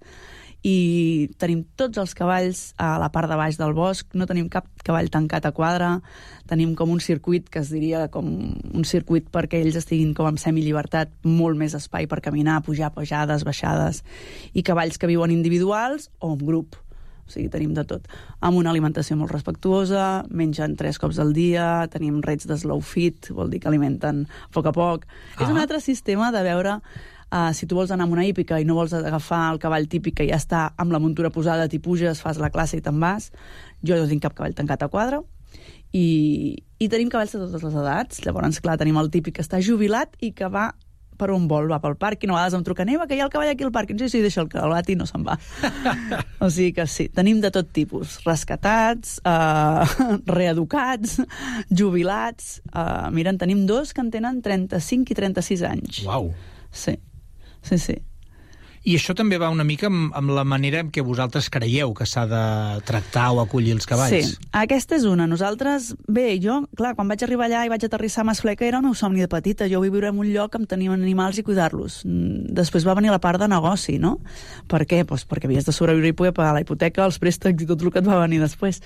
i tenim tots els cavalls a la part de baix del bosc, no tenim cap cavall tancat a quadre, tenim com un circuit que es diria com un circuit perquè ells estiguin com en semillibertat, molt més espai per caminar, pujar pujades, baixades, i cavalls que viuen individuals o en grup. O sigui, tenim de tot. Amb una alimentació molt respectuosa, mengen tres cops al dia, tenim rets de slow feed, vol dir que alimenten a poc a poc. Ah. És un altre sistema de veure uh, si tu vols anar amb una hípica i no vols agafar el cavall típic que ja està amb la muntura posada, t'hi puges, fas la classe i te'n vas. Jo no tinc cap cavall tancat a quadre. I, i tenim cavalls de totes les edats. Llavors, clar, tenim el típic que està jubilat i que va per on vol, va pel parc, i no a vegades em truquen, Eva, que hi ha el cavall aquí al parc, i no sé si deixa el cavallat i no se'n va. O sigui que sí, tenim de tot tipus, rescatats, eh, reeducats, jubilats, eh, mira, en tenim dos que en tenen trenta-cinc i trenta-sis anys. Uau! Sí, sí, sí. I això també va una mica amb, amb la manera en què vosaltres creieu que s'ha de tractar o acollir els cavalls. Sí, aquesta és una. Nosaltres, bé, jo, clar, quan vaig arribar allà i vaig aterrissar a Masfleca era el meu somni de petita. Jo vull viure en un lloc on tenim animals i cuidar-los. Després va venir la part de negoci, no? Per què? Pues perquè havies de sobreviure i poder pagar la hipoteca, els préstecs i tot el que et va venir després.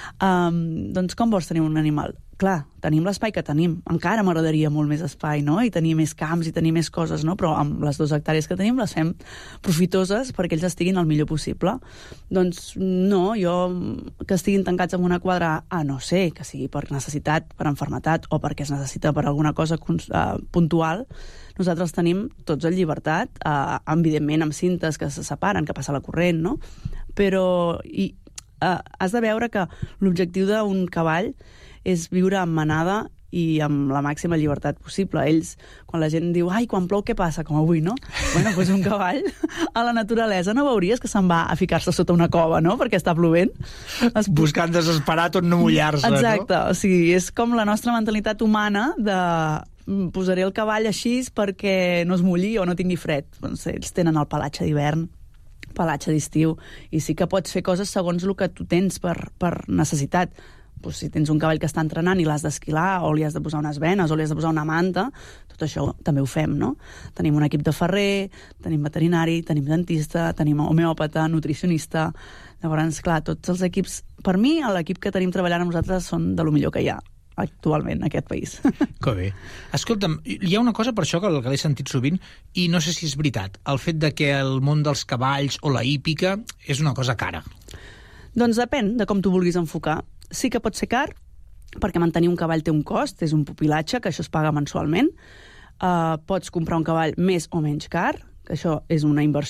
Um, doncs com vols tenir un animal? Clar, tenim l'espai que tenim. Encara m'agradaria molt més espai, no? I tenir més camps i tenir més coses, no? Però amb les dues hectàrees que tenim les fem profitoses perquè ells estiguin el millor possible. Doncs no, jo que estiguin tancats en una quadra, ah, no sé, que sigui per necessitat, per enfermetat o perquè es necessita per alguna cosa uh, puntual, nosaltres tenim tots en llibertat, uh, evidentment amb cintes que se separen, que passa la corrent, no? Però i, uh, has de veure que l'objectiu d'un cavall és viure en manada i amb la màxima llibertat possible. Ells, quan la gent diu, ai, quan plou, què passa? Com avui, no? Bueno, doncs un cavall a la naturalesa no veuries que se'n va a ficar-se sota una cova, no?, perquè està plovent. Es... Buscant desesperat on no mullar-se, no? Exacte, o sigui, és com la nostra mentalitat humana de posaré el cavall així perquè no es mulli o no tingui fred. Doncs ells tenen el pelatge d'hivern, pelatge d'estiu, i sí que pots fer coses segons el que tu tens per, per necessitat. Pues si tens un cavall que està entrenant i l'has d'esquilar, o li has de posar unes venes, o li has de posar una manta, tot això també ho fem, no? Tenim un equip de ferrer, tenim veterinari, tenim dentista, tenim homeòpata, nutricionista. Llavors, clar, tots els equips... Per mi, l'equip que tenim treballant amb nosaltres són de lo millor que hi ha actualment en aquest país. Que bé. Escolta'm, hi ha una cosa per això que, que l'he sentit sovint, i no sé si és veritat, el fet de que el món dels cavalls o la hípica és una cosa cara. Doncs depèn de com tu vulguis enfocar. Sí que pot ser car, perquè mantenir un cavall té un cost, és un pupilatge, que això es paga mensualment. Uh, pots comprar un cavall més o menys car, que això és una inversió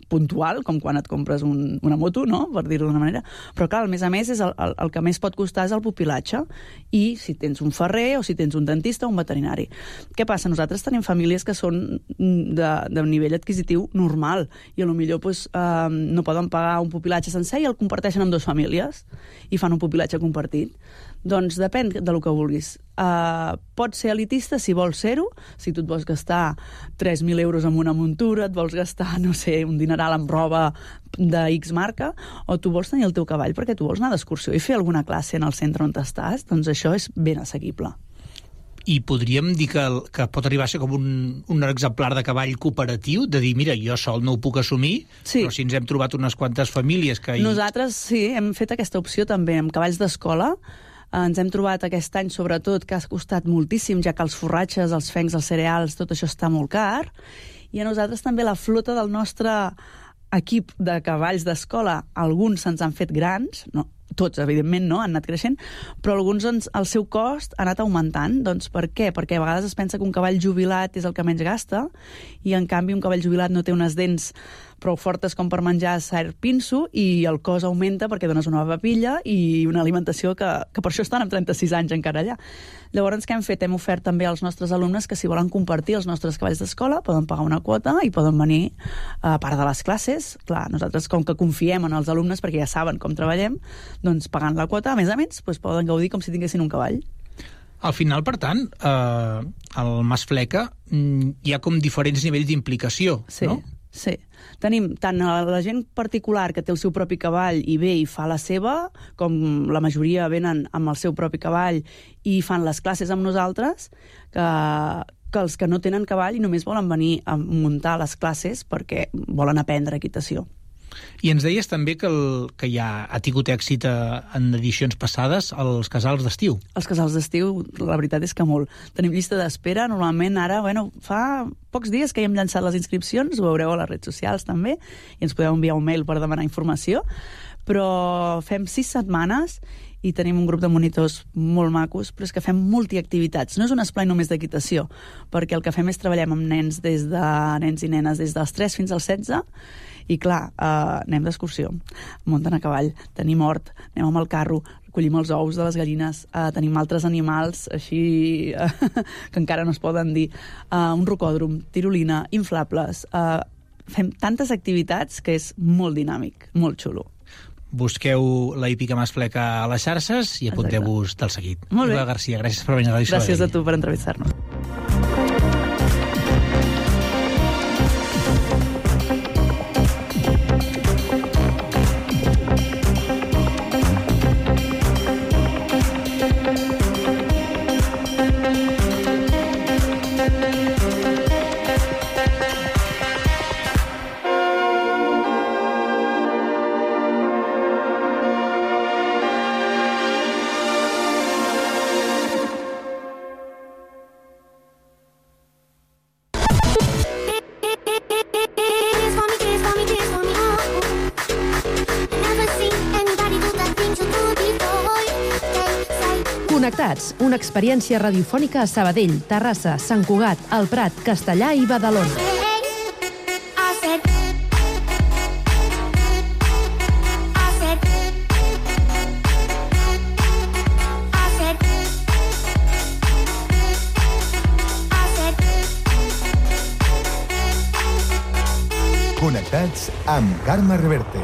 puntual, com quan et compres un, una moto, no?, per dir-ho d'una manera. Però, clar, a més a més, és el, el, el que més pot costar és el pupilatge. I si tens un ferrer o si tens un dentista o un veterinari. Què passa? Nosaltres tenim famílies que són de, de nivell adquisitiu normal i a lo millor pues, eh, no poden pagar un pupilatge sencer i el comparteixen amb dues famílies i fan un pupilatge compartit. Doncs depèn de lo que vulguis. Uh, pots ser elitista si vols ser-ho, si tu et vols gastar tres mil euros en una muntura, et vols gastar, no sé, un dineral amb roba de X marca, o tu vols tenir el teu cavall perquè tu vols anar d'excursió i fer alguna classe en el centre on estàs, doncs això és ben assequible. I podríem dir que, que pot arribar a ser com un, un exemplar de cavall cooperatiu, de dir, mira, jo sol no ho puc assumir, sí. Però si ens hem trobat unes quantes famílies que... Hi... Nosaltres sí, hem fet aquesta opció també amb cavalls d'escola. Ens hem trobat aquest any, sobretot, que ha costat moltíssim, ja que els forratges, els fencs, els cereals, tot això està molt car. I a nosaltres també la flota del nostre equip de cavalls d'escola, alguns se'ns han fet grans, no, tots, evidentment, no, han anat creixent, però alguns, doncs, el seu cost ha anat augmentant. Doncs per què? Perquè a vegades es pensa que un cavall jubilat és el que menys gasta i, en canvi, un cavall jubilat no té unes dents prou fortes com per menjar cert pinso i el cost augmenta perquè dones una papilla i una alimentació que, que per això estan amb trenta-sis anys encara allà. Llavors, què hem fet? Hem ofert també als nostres alumnes que si volen compartir els nostres cavalls d'escola poden pagar una quota i poden venir a part de les classes. Clar, nosaltres, com que confiem en els alumnes perquè ja saben com treballem, doncs pagant la quota, a més a més, doncs poden gaudir com si tinguessin un cavall. Al final, per tant, eh, al Mas Fleca hi ha com diferents nivells d'implicació, sí, no? Sí. Tenim tant la gent particular que té el seu propi cavall i ve i fa la seva, com la majoria venen amb el seu propi cavall i fan les classes amb nosaltres, que, que els que no tenen cavall i només volen venir a muntar les classes perquè volen aprendre equitació. I ens deies també que, el, que ja ha tingut èxit a, en edicions passades els casals d'estiu. Els casals d'estiu, la veritat és que molt. Tenim llista d'espera, normalment ara, bueno, fa pocs dies que hi hem llançat les inscripcions, ho veureu a les redes socials també, i ens podeu enviar un mail per demanar informació, però fem sis setmanes i tenim un grup de monitors molt macos, però és que fem multiactivitats. No és un esplai només d'equitació, perquè el que fem és treballem amb nens des de nens i nenes des dels tres fins als setze, i clar, eh, anem d'excursió, munten a cavall, tenim hort, anem amb el carro, recollim els ous de les gallines, eh, tenim altres animals així eh, que encara no es poden dir, eh, un rocòdrom, tirolina, inflables, eh, fem tantes activitats que és molt dinàmic, molt xulo. Busqueu la hípica Mas Fleca a les xarxes i apunteu-vos del seguit. Molt bé. Eva Garcia, gràcies per venir a la Ràdio Sabadell. Gràcies a tu per entrevistar-nos. Connectats, una experiència radiofònica a Sabadell, Terrassa, Sant Cugat, El Prat, Castellà i Badalona. Connectats amb Carme Reverte.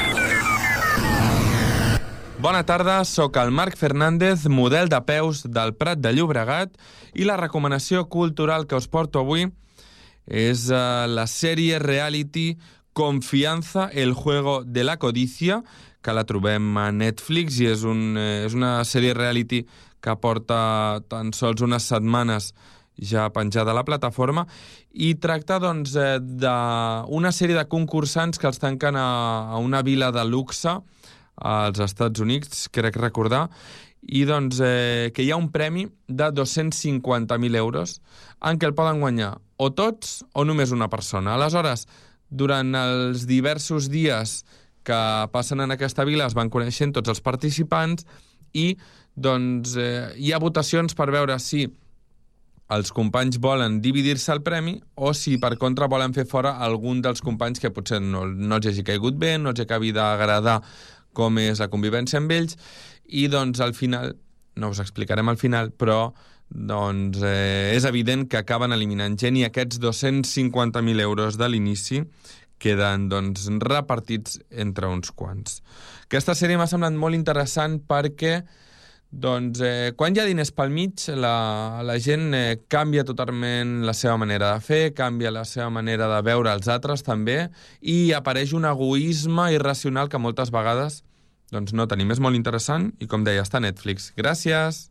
Bona tarda, sóc el Marc Fernández, model de peus del Prat de Llobregat, i la recomanació cultural que us porto avui és uh, la sèrie reality Confianza, el juego de la codicia, que la trobem a Netflix i és, un, eh, és una sèrie reality que porta tan sols unes setmanes ja penjada a la plataforma, i tracta doncs, eh, d'una sèrie de concursants que els tanquen a, a una vila de luxe als Estats Units, crec recordar, i doncs eh, que hi ha un premi de dos-cents cinquanta mil euros en què el poden guanyar o tots o només una persona. Aleshores, durant els diversos dies que passen en aquesta vila es van coneixent tots els participants i doncs, eh, hi ha votacions per veure si els companys volen dividir-se el premi o si, per contra, volen fer fora algun dels companys que potser no, no els hagi caigut bé, no els acabi d'agradar com és la convivència amb ells, i doncs al final, no us explicarem al final, però doncs, eh, és evident que acaben eliminant gent i aquests dos-cents cinquanta mil euros de l'inici queden doncs, repartits entre uns quants. Aquesta sèrie m'ha semblat molt interessant perquè doncs, eh, quan hi ha diners pel mig, la, la gent eh, canvia totalment la seva manera de fer, canvia la seva manera de veure els altres també, i apareix un egoisme irracional que moltes vegades doncs, no tenim. És molt interessant i, com deia, està a Netflix. Gràcies!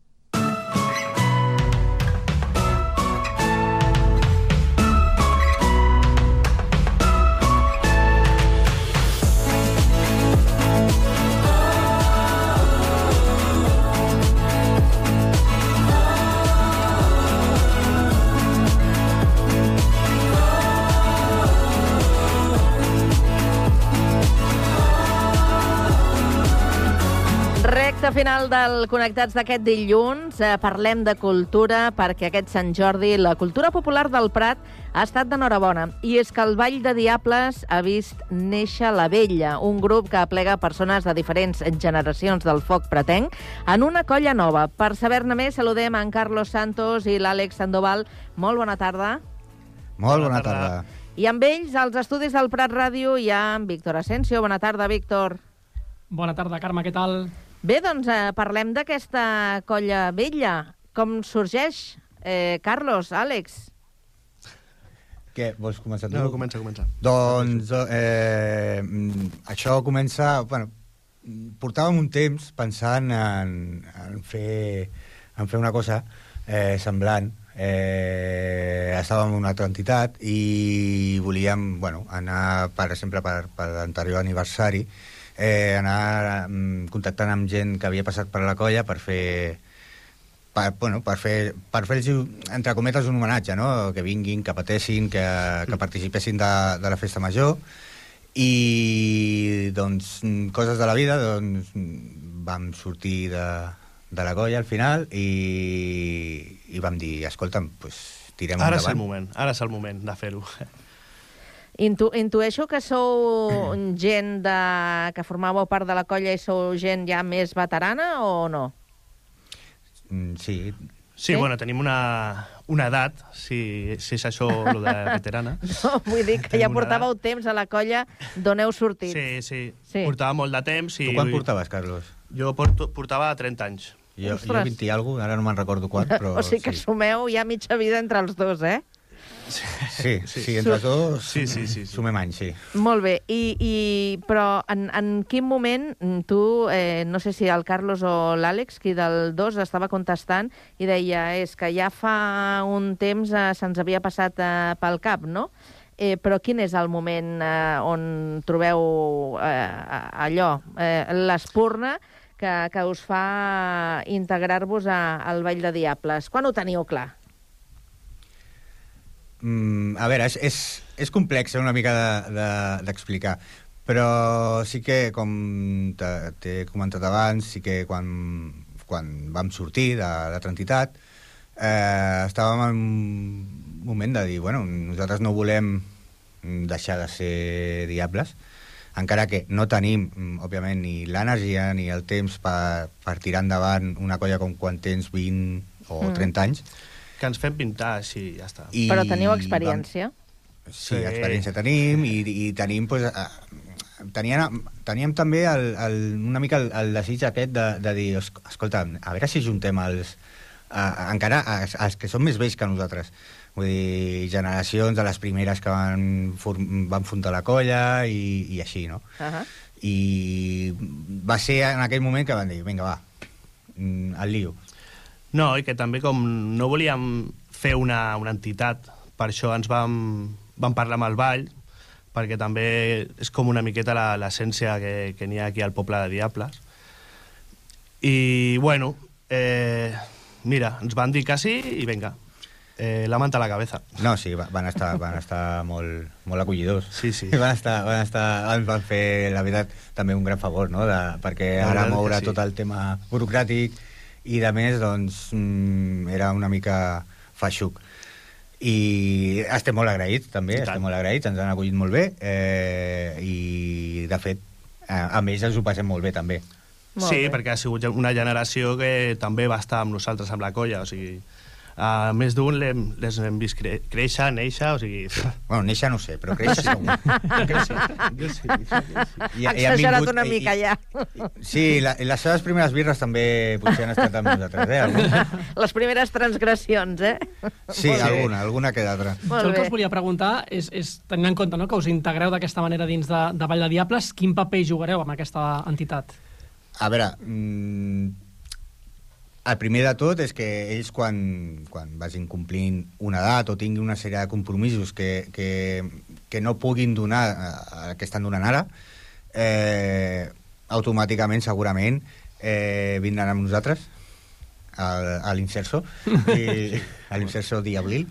Recte final del Connectats d'aquest dilluns. Eh, parlem de cultura perquè aquest Sant Jordi la cultura popular del Prat ha estat d'enhorabona. I és que el Ball de Diables ha vist néixer la Vella, un grup que aplega persones de diferents generacions del foc pratenc en una colla nova. Per saber-ne més, saludem en Carlos Santos i l'Àlex Sandoval. Molt bona tarda. Molt bona, bona tarda. tarda. I amb ells, als estudis del Prat Ràdio, hi ha en Víctor Asensio. Bona tarda, Víctor. Bona tarda, Carme, què tal? Bé, doncs eh, parlem d'aquesta colla Vella. Com sorgeix? Eh, Carlos, Àlex. Què, vols començar tu? No, comença, comença. Doncs eh, això comença... Bueno, portàvem un temps pensant en, en, fer, en fer una cosa eh, semblant. Eh, estàvem en una altra entitat i volíem, bueno, anar, per exemple, per, per l'anterior aniversari, eh, anar mm, contactant amb gent que havia passat per la colla per fer per, bueno, per fer per fer-los, entre cometes, un homenatge, no? Que vinguin, que patessin, que, que participessin de, de la festa major. I doncs coses de la vida, doncs vam sortir de, de la colla al final i, i vam dir, escolta'm, pues, tirem ara endavant. És el moment, ara és el moment de fer-ho. Intu intueixo que sou gent de, que formàveu part de la colla i sou gent ja més veterana o no? Mm, sí. Sí, sí, bueno, tenim una, una edat, si, si és això, lo de veterana. No, vull dir que ja portàveu temps a la colla d'on heu sortit. Sí, sí, sí, portava molt de temps. I... Tu quan portaves, Carlos? Jo porto, portava trenta anys. Jo, jo vint i alguna cosa, ara no me'n recordo quan, però... O sigui que sí. sumeu ja mitja vida entre els dos, eh? Sí, sí, sí, entre els dos sí, sí, sí, sí. Sumem anys, sí. Molt bé, I, i, però en, en quin moment tu, eh, no sé si el Carlos o l'Àlex, qui del dos estava contestant i deia, és que ja fa un temps eh, se'ns havia passat eh, pel cap, no? Eh, però quin és el moment eh, on trobeu eh, allò, eh, l'espurna que, que us fa integrar-vos al Ball de Diables? Quan ho teniu clar? Mm, a veure, és, és, és complex una mica d'explicar, de, de, però sí que, com t'he comentat abans, sí que quan, quan vam sortir de l'altra entitat, eh, estàvem en un moment de dir, bueno, nosaltres no volem deixar de ser diables, encara que no tenim, òbviament, ni l'energia ni el temps per, per tirar endavant una colla com quan tens vint o trenta anys. Que ens fem pintar, sí, ja està. I però teniu experiència? Vam... Sí, experiència tenim, i, i tenim, pues, teníem, teníem també el, el, una mica el, el desig aquest de, de dir, escolta, a veure si juntem els, a, encara els, els que són més vells que nosaltres. Vull dir, generacions de les primeres que van, van fundar la colla i, i així, no? Uh -huh. I va ser en aquell moment que van dir, vinga, va, al lío. No, i que també com no volíem fer una, una entitat, per això ens vam, vam parlar amb el ball, perquè també és com una miqueta l'essència que, que n'hi ha aquí al poble de Diables. I, bueno, eh, mira, ens van dir que sí i vinga, eh, la manta a la cabeza. No, sí, van estar, van estar molt, molt acollidors. Sí, sí. Van estar, van estar, ens van fer, la veritat, també un gran favor, no?, de, perquè ara moure sí. tot el tema burocràtic i, de més, doncs, era una mica feixuc. I estem molt agraïts, també, estem molt agraïts, ens han acollit molt bé, eh, i, de fet, amb ells ens ho passem molt bé, també. Molt sí, bé. Perquè ha sigut una generació que també va estar amb nosaltres, amb la colla, o sigui... A més d'un les hem vist cre créixer, néixer, o sigui... Bueno, néixer no sé, però créixer segur. Jo sí. Ha exagerat una mica, ja. Sí, la, les seves primeres birres també potser han estat amb nosaltres, eh? Alguna? Les primeres transgressions, eh? Sí, alguna, alguna que d'altra. Jo el que us volia preguntar és, és tenint en compte, no?, que us integreu d'aquesta manera dins de, de Vall de Diables, quin paper jugareu amb aquesta entitat? A veure... Mm, el primer de tot és que ells, quan, quan vagin complint una edat o tinguin una sèrie de compromisos que, que, que no puguin donar el que estan donant ara, eh, automàticament, segurament, eh, vindran amb nosaltres al, a l'Inserso, i, a l'Inserso Diablil,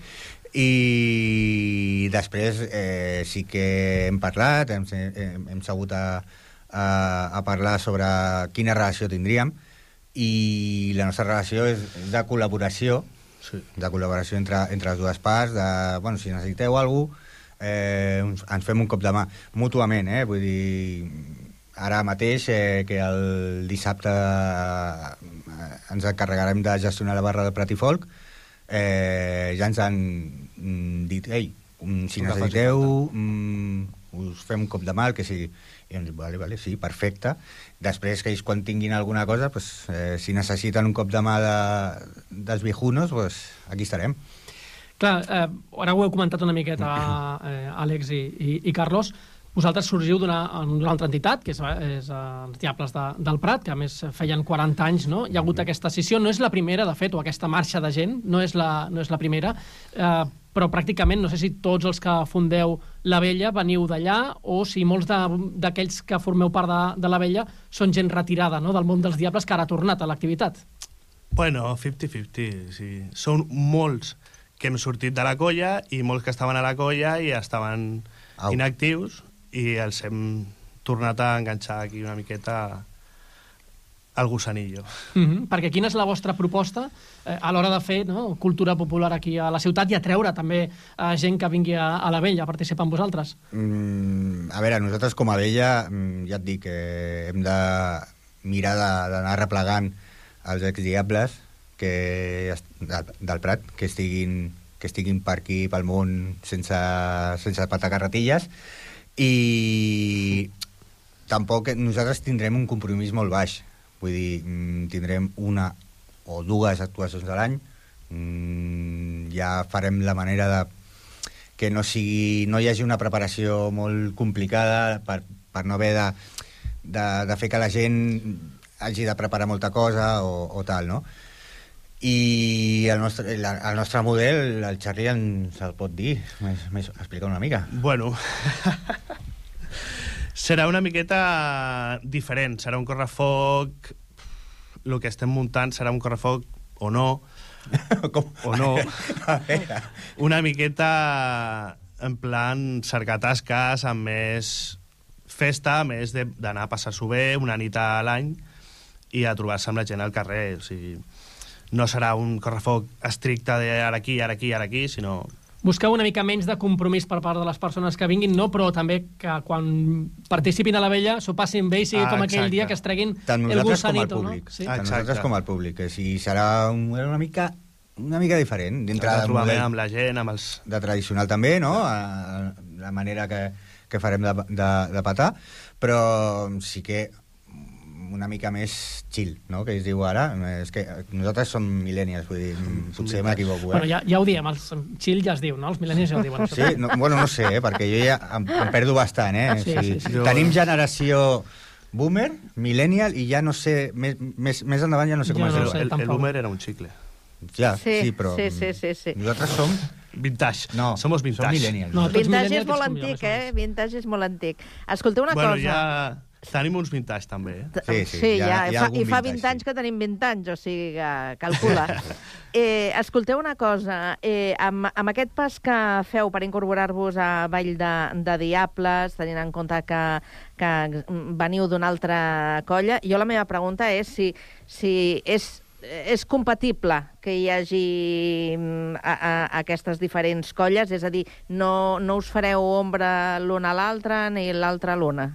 i després eh, sí que hem parlat, hem, hem, hem sabut a, a, a parlar sobre quina relació tindríem, i la nostra relació és de col·laboració, sí. de col·laboració entre, entre les dues parts, de, bueno, si necessiteu alguna cosa, eh, ens fem un cop de mà, mútuament, eh? Vull dir, ara mateix, eh, que el dissabte eh, ens encarregarem de gestionar la barra de Prat i Folk, eh, ja ens han dit, ei, si necessiteu, mm, us fem un cop de mà, el que sigui. I ens dic, vale, vale, sí, perfecte. Després, que ells quan tinguin alguna cosa, pues, eh, si necessiten un cop de mà de, dels viejunos, pues, aquí estarem. Clar, eh, ara ho heu comentat una miqueta, eh, Àlex i, i, i Carlos. Vosaltres sorgiu d'una altra entitat, que és, és els Diables de, del Prat, que a més feien quaranta anys, no? Hi ha hagut aquesta escissió. No és la primera, de fet, o aquesta marxa de gent, no és la, no és la primera, eh, però pràcticament, no sé si tots els que fundeu la Vella veniu d'allà, o si molts d'aquells que formeu part de, de la Vella són gent retirada, no?, del món dels Diables, que ara ha tornat a l'activitat. Bueno, cinquanta cinquanta, sí. Són molts que hem sortit de la colla i molts que estaven a la colla i estaven Au. inactius, i els hem tornat a enganxar aquí una miqueta al gusanillo. Mm-hmm. Perquè quina és la vostra proposta eh, a l'hora de fer, no?, cultura popular aquí a la ciutat i atreure també eh, gent que vingui a, a la Vella a participar amb vosaltres? Mm, a veure, nosaltres com a Vella, ja et dic que hem de mirar d'anar replegant els ex-diables que, del, del Prat, que estiguin, que estiguin per aquí, pel món, sense, sense patar carretilles, i tampoc nosaltres tindrem un compromís molt baix. Vull dir, tindrem una o dues actuacions a l'any, ja farem la manera de que no sigui, no hi hagi una preparació molt complicada per, per no haver de, de, de fer que la gent hagi de preparar molta cosa o, o tal, no? I el nostre, el, el nostre model, el Charlie ens el pot dir, explica una mica. Bueno... Serà una miqueta diferent, serà un correfoc, el que estem muntant serà un correfoc o no, Com? o no, una miqueta en plan cercar tasques, amb més festa, a més d'anar a passar-s'ho bé una nit a l'any i a trobar-se amb la gent al carrer. O sigui, no serà un correfoc estricte de ara aquí, ara aquí, ara aquí, sinó... Busqueu una mica menys de compromís per part de les persones que vinguin, no, però també que quan participin a la Vella s'ho passin bé i sigui ah, com aquell dia que es treguin el gusanito, no? Sí? Tant nosaltres com el públic, que si serà un, una mica una mica diferent, dintre del model amb la gent, amb els... de tradicional també, no? A, la manera que, que farem de, de, de patar, però sí que una mica més chill, no?, que es diu ara. És que nosaltres som millennials, vull dir, potser m'equivoco. Eh? Bueno, ja, ja ho diem, els chill ja es diu, no? Els millennials ja ho diuen. Sí, no, bueno, no sé, eh? Perquè jo ja em, em perdo bastant, eh? Sí, sí, sí. Tenim generació boomer, millennial, i ja no sé, més, més, més endavant ja no sé com ja es diu. diu. No sé, el, el boomer era un xicle. Ja, sí, sí, però sí, sí, sí, sí. nosaltres som... Vintage. No, Somos vintage. som millennials. No, vintage és molt antic, eh? Vintage és molt antic. Escolteu una bueno, cosa... Ja... Tenim uns vint anys, també, eh? Sí, sí, sí ja, ja, hi fa, ha algun i fa vintage, vint anys sí. que tenim vint anys, o sigui, que calcula. eh, escolteu una cosa, eh, amb, amb aquest pas que feu per incorporar-vos a Vall de, de Diables, tenint en compte que, que veniu d'una altra colla, jo la meva pregunta és si, si és és compatible que hi hagi a, a, aquestes diferents colles? És a dir, no, no us fareu ombra l'una a l'altra ni l'altra a l'una?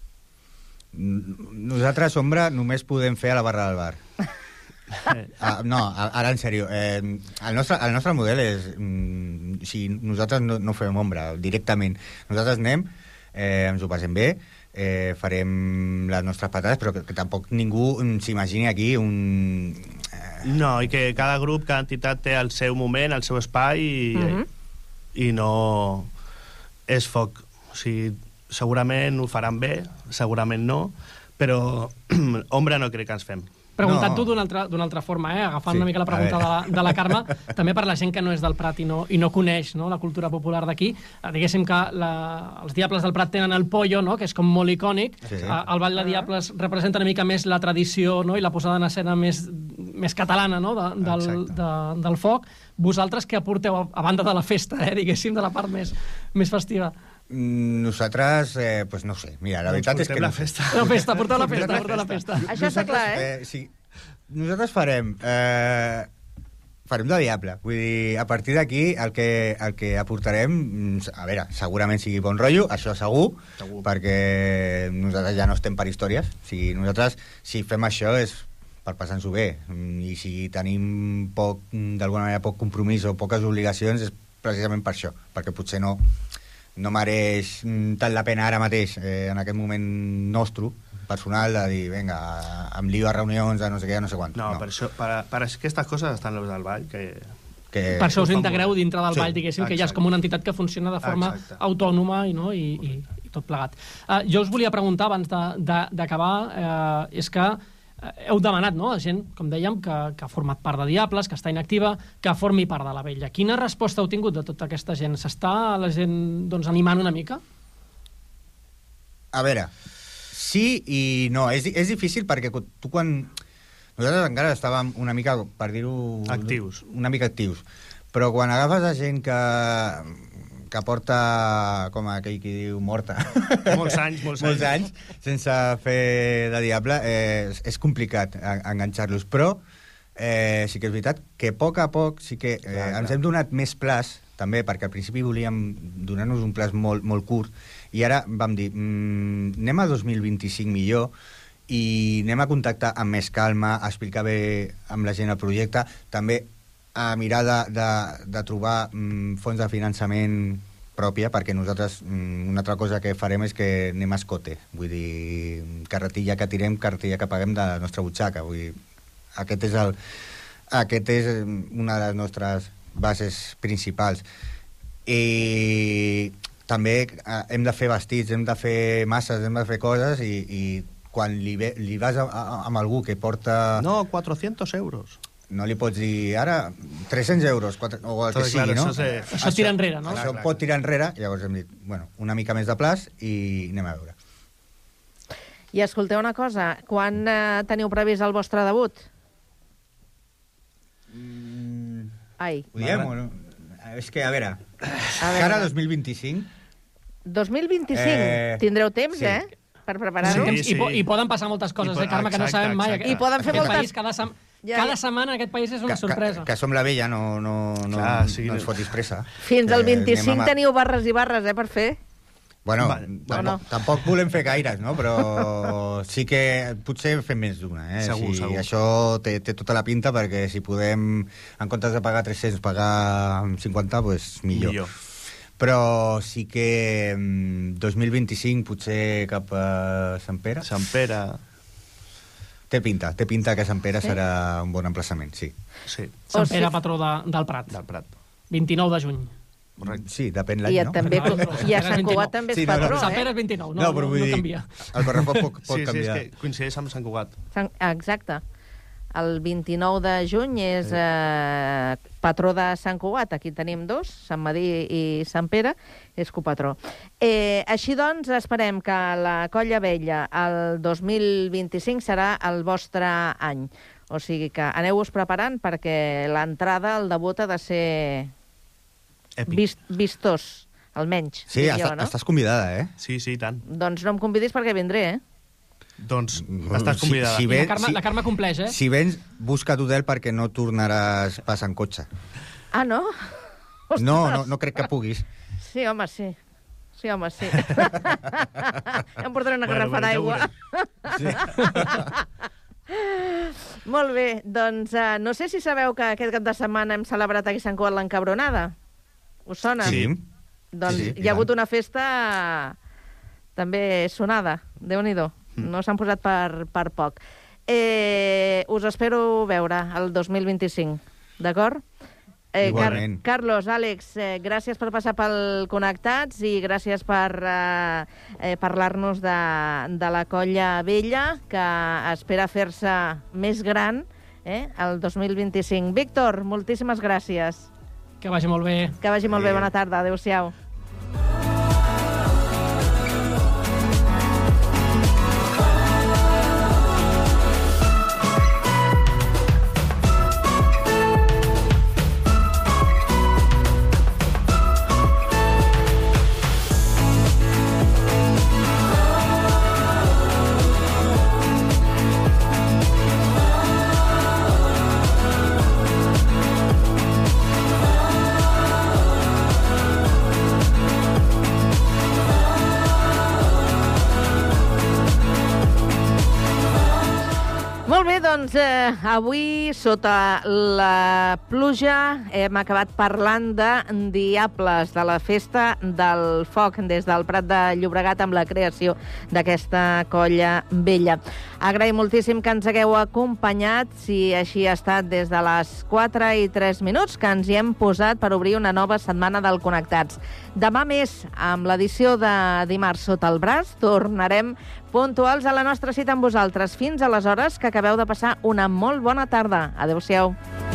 Nosaltres ombra només podem fer a la barra del bar. Ah, no, ara en sèrio, eh, el, nostre, el nostre model és mm, si nosaltres no, no fem ombra directament, nosaltres anem, eh, ens ho passem bé, eh, farem les nostres patades, però que, que tampoc ningú s'imagini aquí un... Eh... No, i que cada grup, cada entitat té el seu moment, el seu espai i, uh-huh. i no és foc. O sigui, segurament ho faran bé, segurament no, però ombra no crec que ens fem. Preguntant-t'ho no. d'una altra, d'una altra forma, eh? agafant sí, una mica la pregunta de la, de la Carme, també per la gent que no és del Prat i no, i no coneix, no?, la cultura popular d'aquí, diguéssim que la, els Diables del Prat tenen el pollo, no?, que és com molt icònic, sí. el Ball de Diables representa una mica més la tradició, no?, i la posada en escena més, més catalana, no?, de, del, de, del foc. Vosaltres què aporteu a, a banda de la festa, eh? diguéssim, de la part més, més festiva? Nosaltres, eh, pues no sé, mira, la veritat és que... la festa. La festa, porteu la festa, porteu la festa. Això està clar, eh? eh sí, nosaltres farem... Eh, farem de diable. Vull dir, a partir d'aquí, el, que, el que aportarem, a veure, segurament sigui bon rotllo, això segur, segur, perquè nosaltres ja no estem per històries. O sigui, nosaltres, si fem això, és per passar-nos-ho bé. I si tenim poc, d'alguna manera, poc compromís o poques obligacions, és precisament per això, perquè potser no... no mereix tant la pena ara mateix, eh, en aquest moment nostre, personal, de dir, vinga, em lio a reunions, a no sé què, no sé quant. No, no. Per, això, per, per aquestes coses estan los del ball, que... que... Per això us integreu dintre del sí, ball, diguéssim, exacte. Que ja és com una entitat que funciona de forma exacte. autònoma i, no? I, i, i tot plegat. Uh, jo us volia preguntar, abans d'acabar, uh, és que heu demanat, no?, a gent, com dèiem, que, que ha format part de Diables, que està inactiva, que formi part de la vella. Quina resposta heu tingut de tota aquesta gent? S'està la gent, doncs, animant una mica? A veure, sí i no. És, és difícil perquè tu quan... Nosaltres encara estàvem una mica, per dir-ho... Actius. Una mica actius. Però quan agafes a gent que... que porta, com aquell qui diu, morta. Molts anys, molts, molts anys. anys, sense fer de diable, eh, és complicat enganxar-los. Però eh, sí que és veritat que a poc a poc sí que eh, clar, ens hem donat més plaç, també, perquè al principi volíem donar-nos un plaç molt, molt curt, i ara vam dir, mmm, anem a dos mil vint-i-cinc millor, i anem a contactar amb més calma, a explicar bé amb la gent el projecte, també a mirar de, de, de trobar mm, fons de finançament pròpia, perquè nosaltres mm, una altra cosa que farem és que anem a escote, vull dir, carretilla que tirem, carretilla que paguem de la nostra butxaca, vull dir, aquest és, el, aquest és una de les nostres bases principals. I també eh, hem de fer vestits, hem de fer masses, hem de fer coses, i, i quan li, ve, li vas a, a, amb algú que porta... No, quatre-cents euros. No li pots dir, ara, tres-cents euros, quatre, o el que Tot sigui, clar, no? Això, és, això, això tira enrere, no? Això clar, pot tirar enrere, i llavors hem dit, bueno, una mica més de plaç i anem a veure. I escolteu una cosa, quan eh, teniu previst el vostre debut? Mm, Ai. Ho diem o no? És que, a veure, a veure cara dos mil vint-i-cinc... dos mil vint-i-cinc? Eh, Tindreu temps, sí. eh? Per preparar-ho. Sí, sí. I, I poden passar moltes coses, eh, Carme, que no sabem mai. I poden fer moltes... País, cada sem... Ja, Cada ja. setmana en aquest país és una que, sorpresa. Que, que som la vella, no, no, no, Clar, sí, no ens fotis pressa. Fins al vint-i-cinc eh, teniu barres i barres, eh, per fer? Bueno, Va, tampoc, no. tampoc volem fer gaires, no? Però sí que potser fem més d'una, eh? Segur, si segur. Això té, té tota la pinta, perquè si podem, en comptes de pagar tres-cents, pagar cinquanta, doncs millor. millor. Però sí que dos mil vint-i-cinc potser cap a Sant Pere. Sant Pere... Té pinta, té pinta que Sant Pere sí? serà un bon emplaçament, sí. sí. Sant Pere, patró de, del Prat. Del Prat. vint-i-nou de juny. Correcte. Sí, depèn l'any, I no? També, I a Sant Cugat també és sí, no, patró, no, eh? Sant Pere és vint-i-nou, no, no, però vull no, no dir, canvia. El correspon pot, pot sí, canviar. Sí, és que coincideix amb Sant Cugat. Exacte. El vint-i-nou de juny és eh, patró de Sant Cugat. Aquí tenim dos, Sant Madí i Sant Pere, és copatró. Eh, així doncs, esperem que la Colla Vella el dos mil vint-i-cinc serà el vostre any. O sigui que aneu-vos preparant perquè l'entrada, el debut, ha de ser vist, vistós, almenys. Sí, jo, està, no? estàs convidada, eh? Sí, sí, i tant. Doncs no em convidis perquè vindré, eh? doncs estàs convidada. Si, si I ven, la Carme, si, la Carme compleix, eh? si vens, busca't hotel perquè no tornaràs pas en cotxe. Ah, no? No, no, no crec que puguis. Sí, home, sí. Sí, home, sí. Em portaré una garrafa d'aigua. Sí. Molt bé, doncs uh, no sé si sabeu que aquest cap de setmana hem celebrat aquí a Sant Cugat l'Encabronada. Us sona? Sí. Doncs sí, sí, hi ha hagut una festa també sonada, Déu-n'hi-do. Mm. No s'han posat per, per poc. Eh, us espero veure el dos mil vint-i-cinc, d'acord? Eh, Car Carlos, Àlex, eh, gràcies per passar pel Connectats i gràcies per eh, eh, parlar-nos de, de la Colla Vella, que espera fer-se més gran eh, el dos mil vint-i-cinc. Víctor, moltíssimes gràcies. Que vagi molt bé. Que vagi molt bé, bona tarda. Adéu-siau. Doncs eh, avui, sota la pluja, hem acabat parlant de Diables, de la festa del foc des del Prat de Llobregat amb la creació d'aquesta Colla Vella. Agraïm moltíssim que ens hagueu acompanyat, si així ha estat des de les quatre i tres minuts, que ens hi hem posat per obrir una nova setmana del Connectats. Demà més, amb l'edició de dimarts sota el braç, tornarem puntuals a la nostra cita amb vosaltres. Fins aleshores, que acabeu de passar una molt bona tarda. Adéu-siau.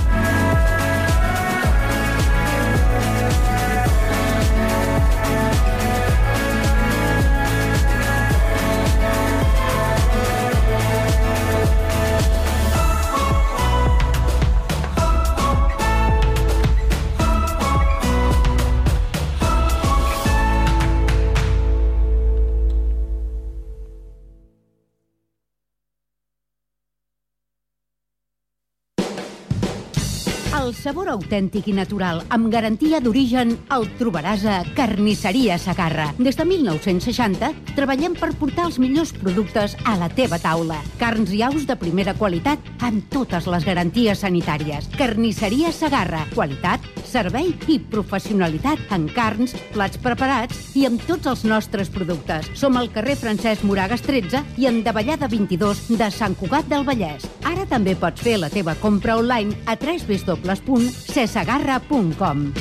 El sabor autèntic i natural, amb garantia d'origen, el trobaràs a Carnisseria Segarra. Des de mil nou-cents seixanta treballem per portar els millors productes a la teva taula. Carns i aus de primera qualitat amb totes les garanties sanitàries. Carnisseria Segarra. Qualitat, servei i professionalitat en carns, plats preparats i amb tots els nostres productes. Som al carrer Francesc Moragas tretze i en Davallada vint-i-dos de Sant Cugat del Vallès. Ara també pots fer la teva compra online a w w w punt cesegarra punt com.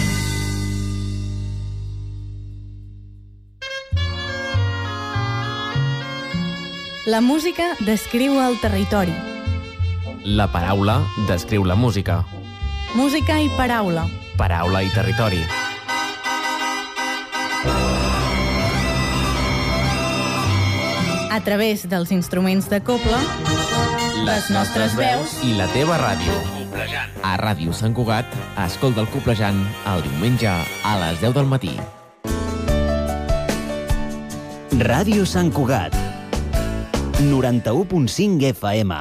La música descriu el territori. La paraula descriu la música. Música i paraula. Paraula i territori. A través dels instruments de cobla, les nostres veus i la teva ràdio. A Ràdio Sant Cugat, escolta el Coplejant el diumenge a les deu del matí. Ràdio Sant Cugat, noranta-u punt cinc F M.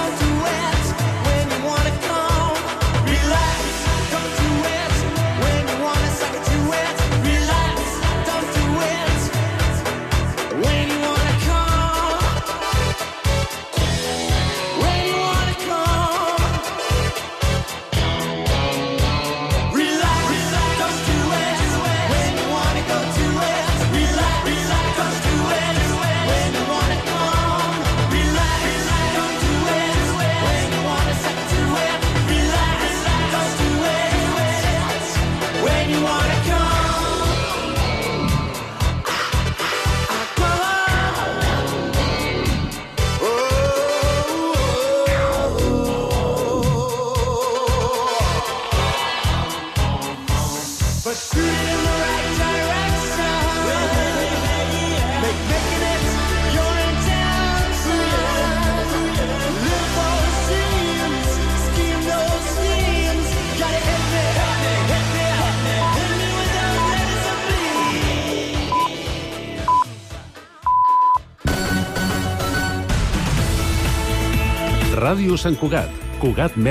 When but shoot it in the right direction. Make making it your intention. Live those dreams, scheme those schemes. Gotta hit me, hit me, hit me, hit me with those letters of Ràdio Sant Cugat, Cugat Mèdia.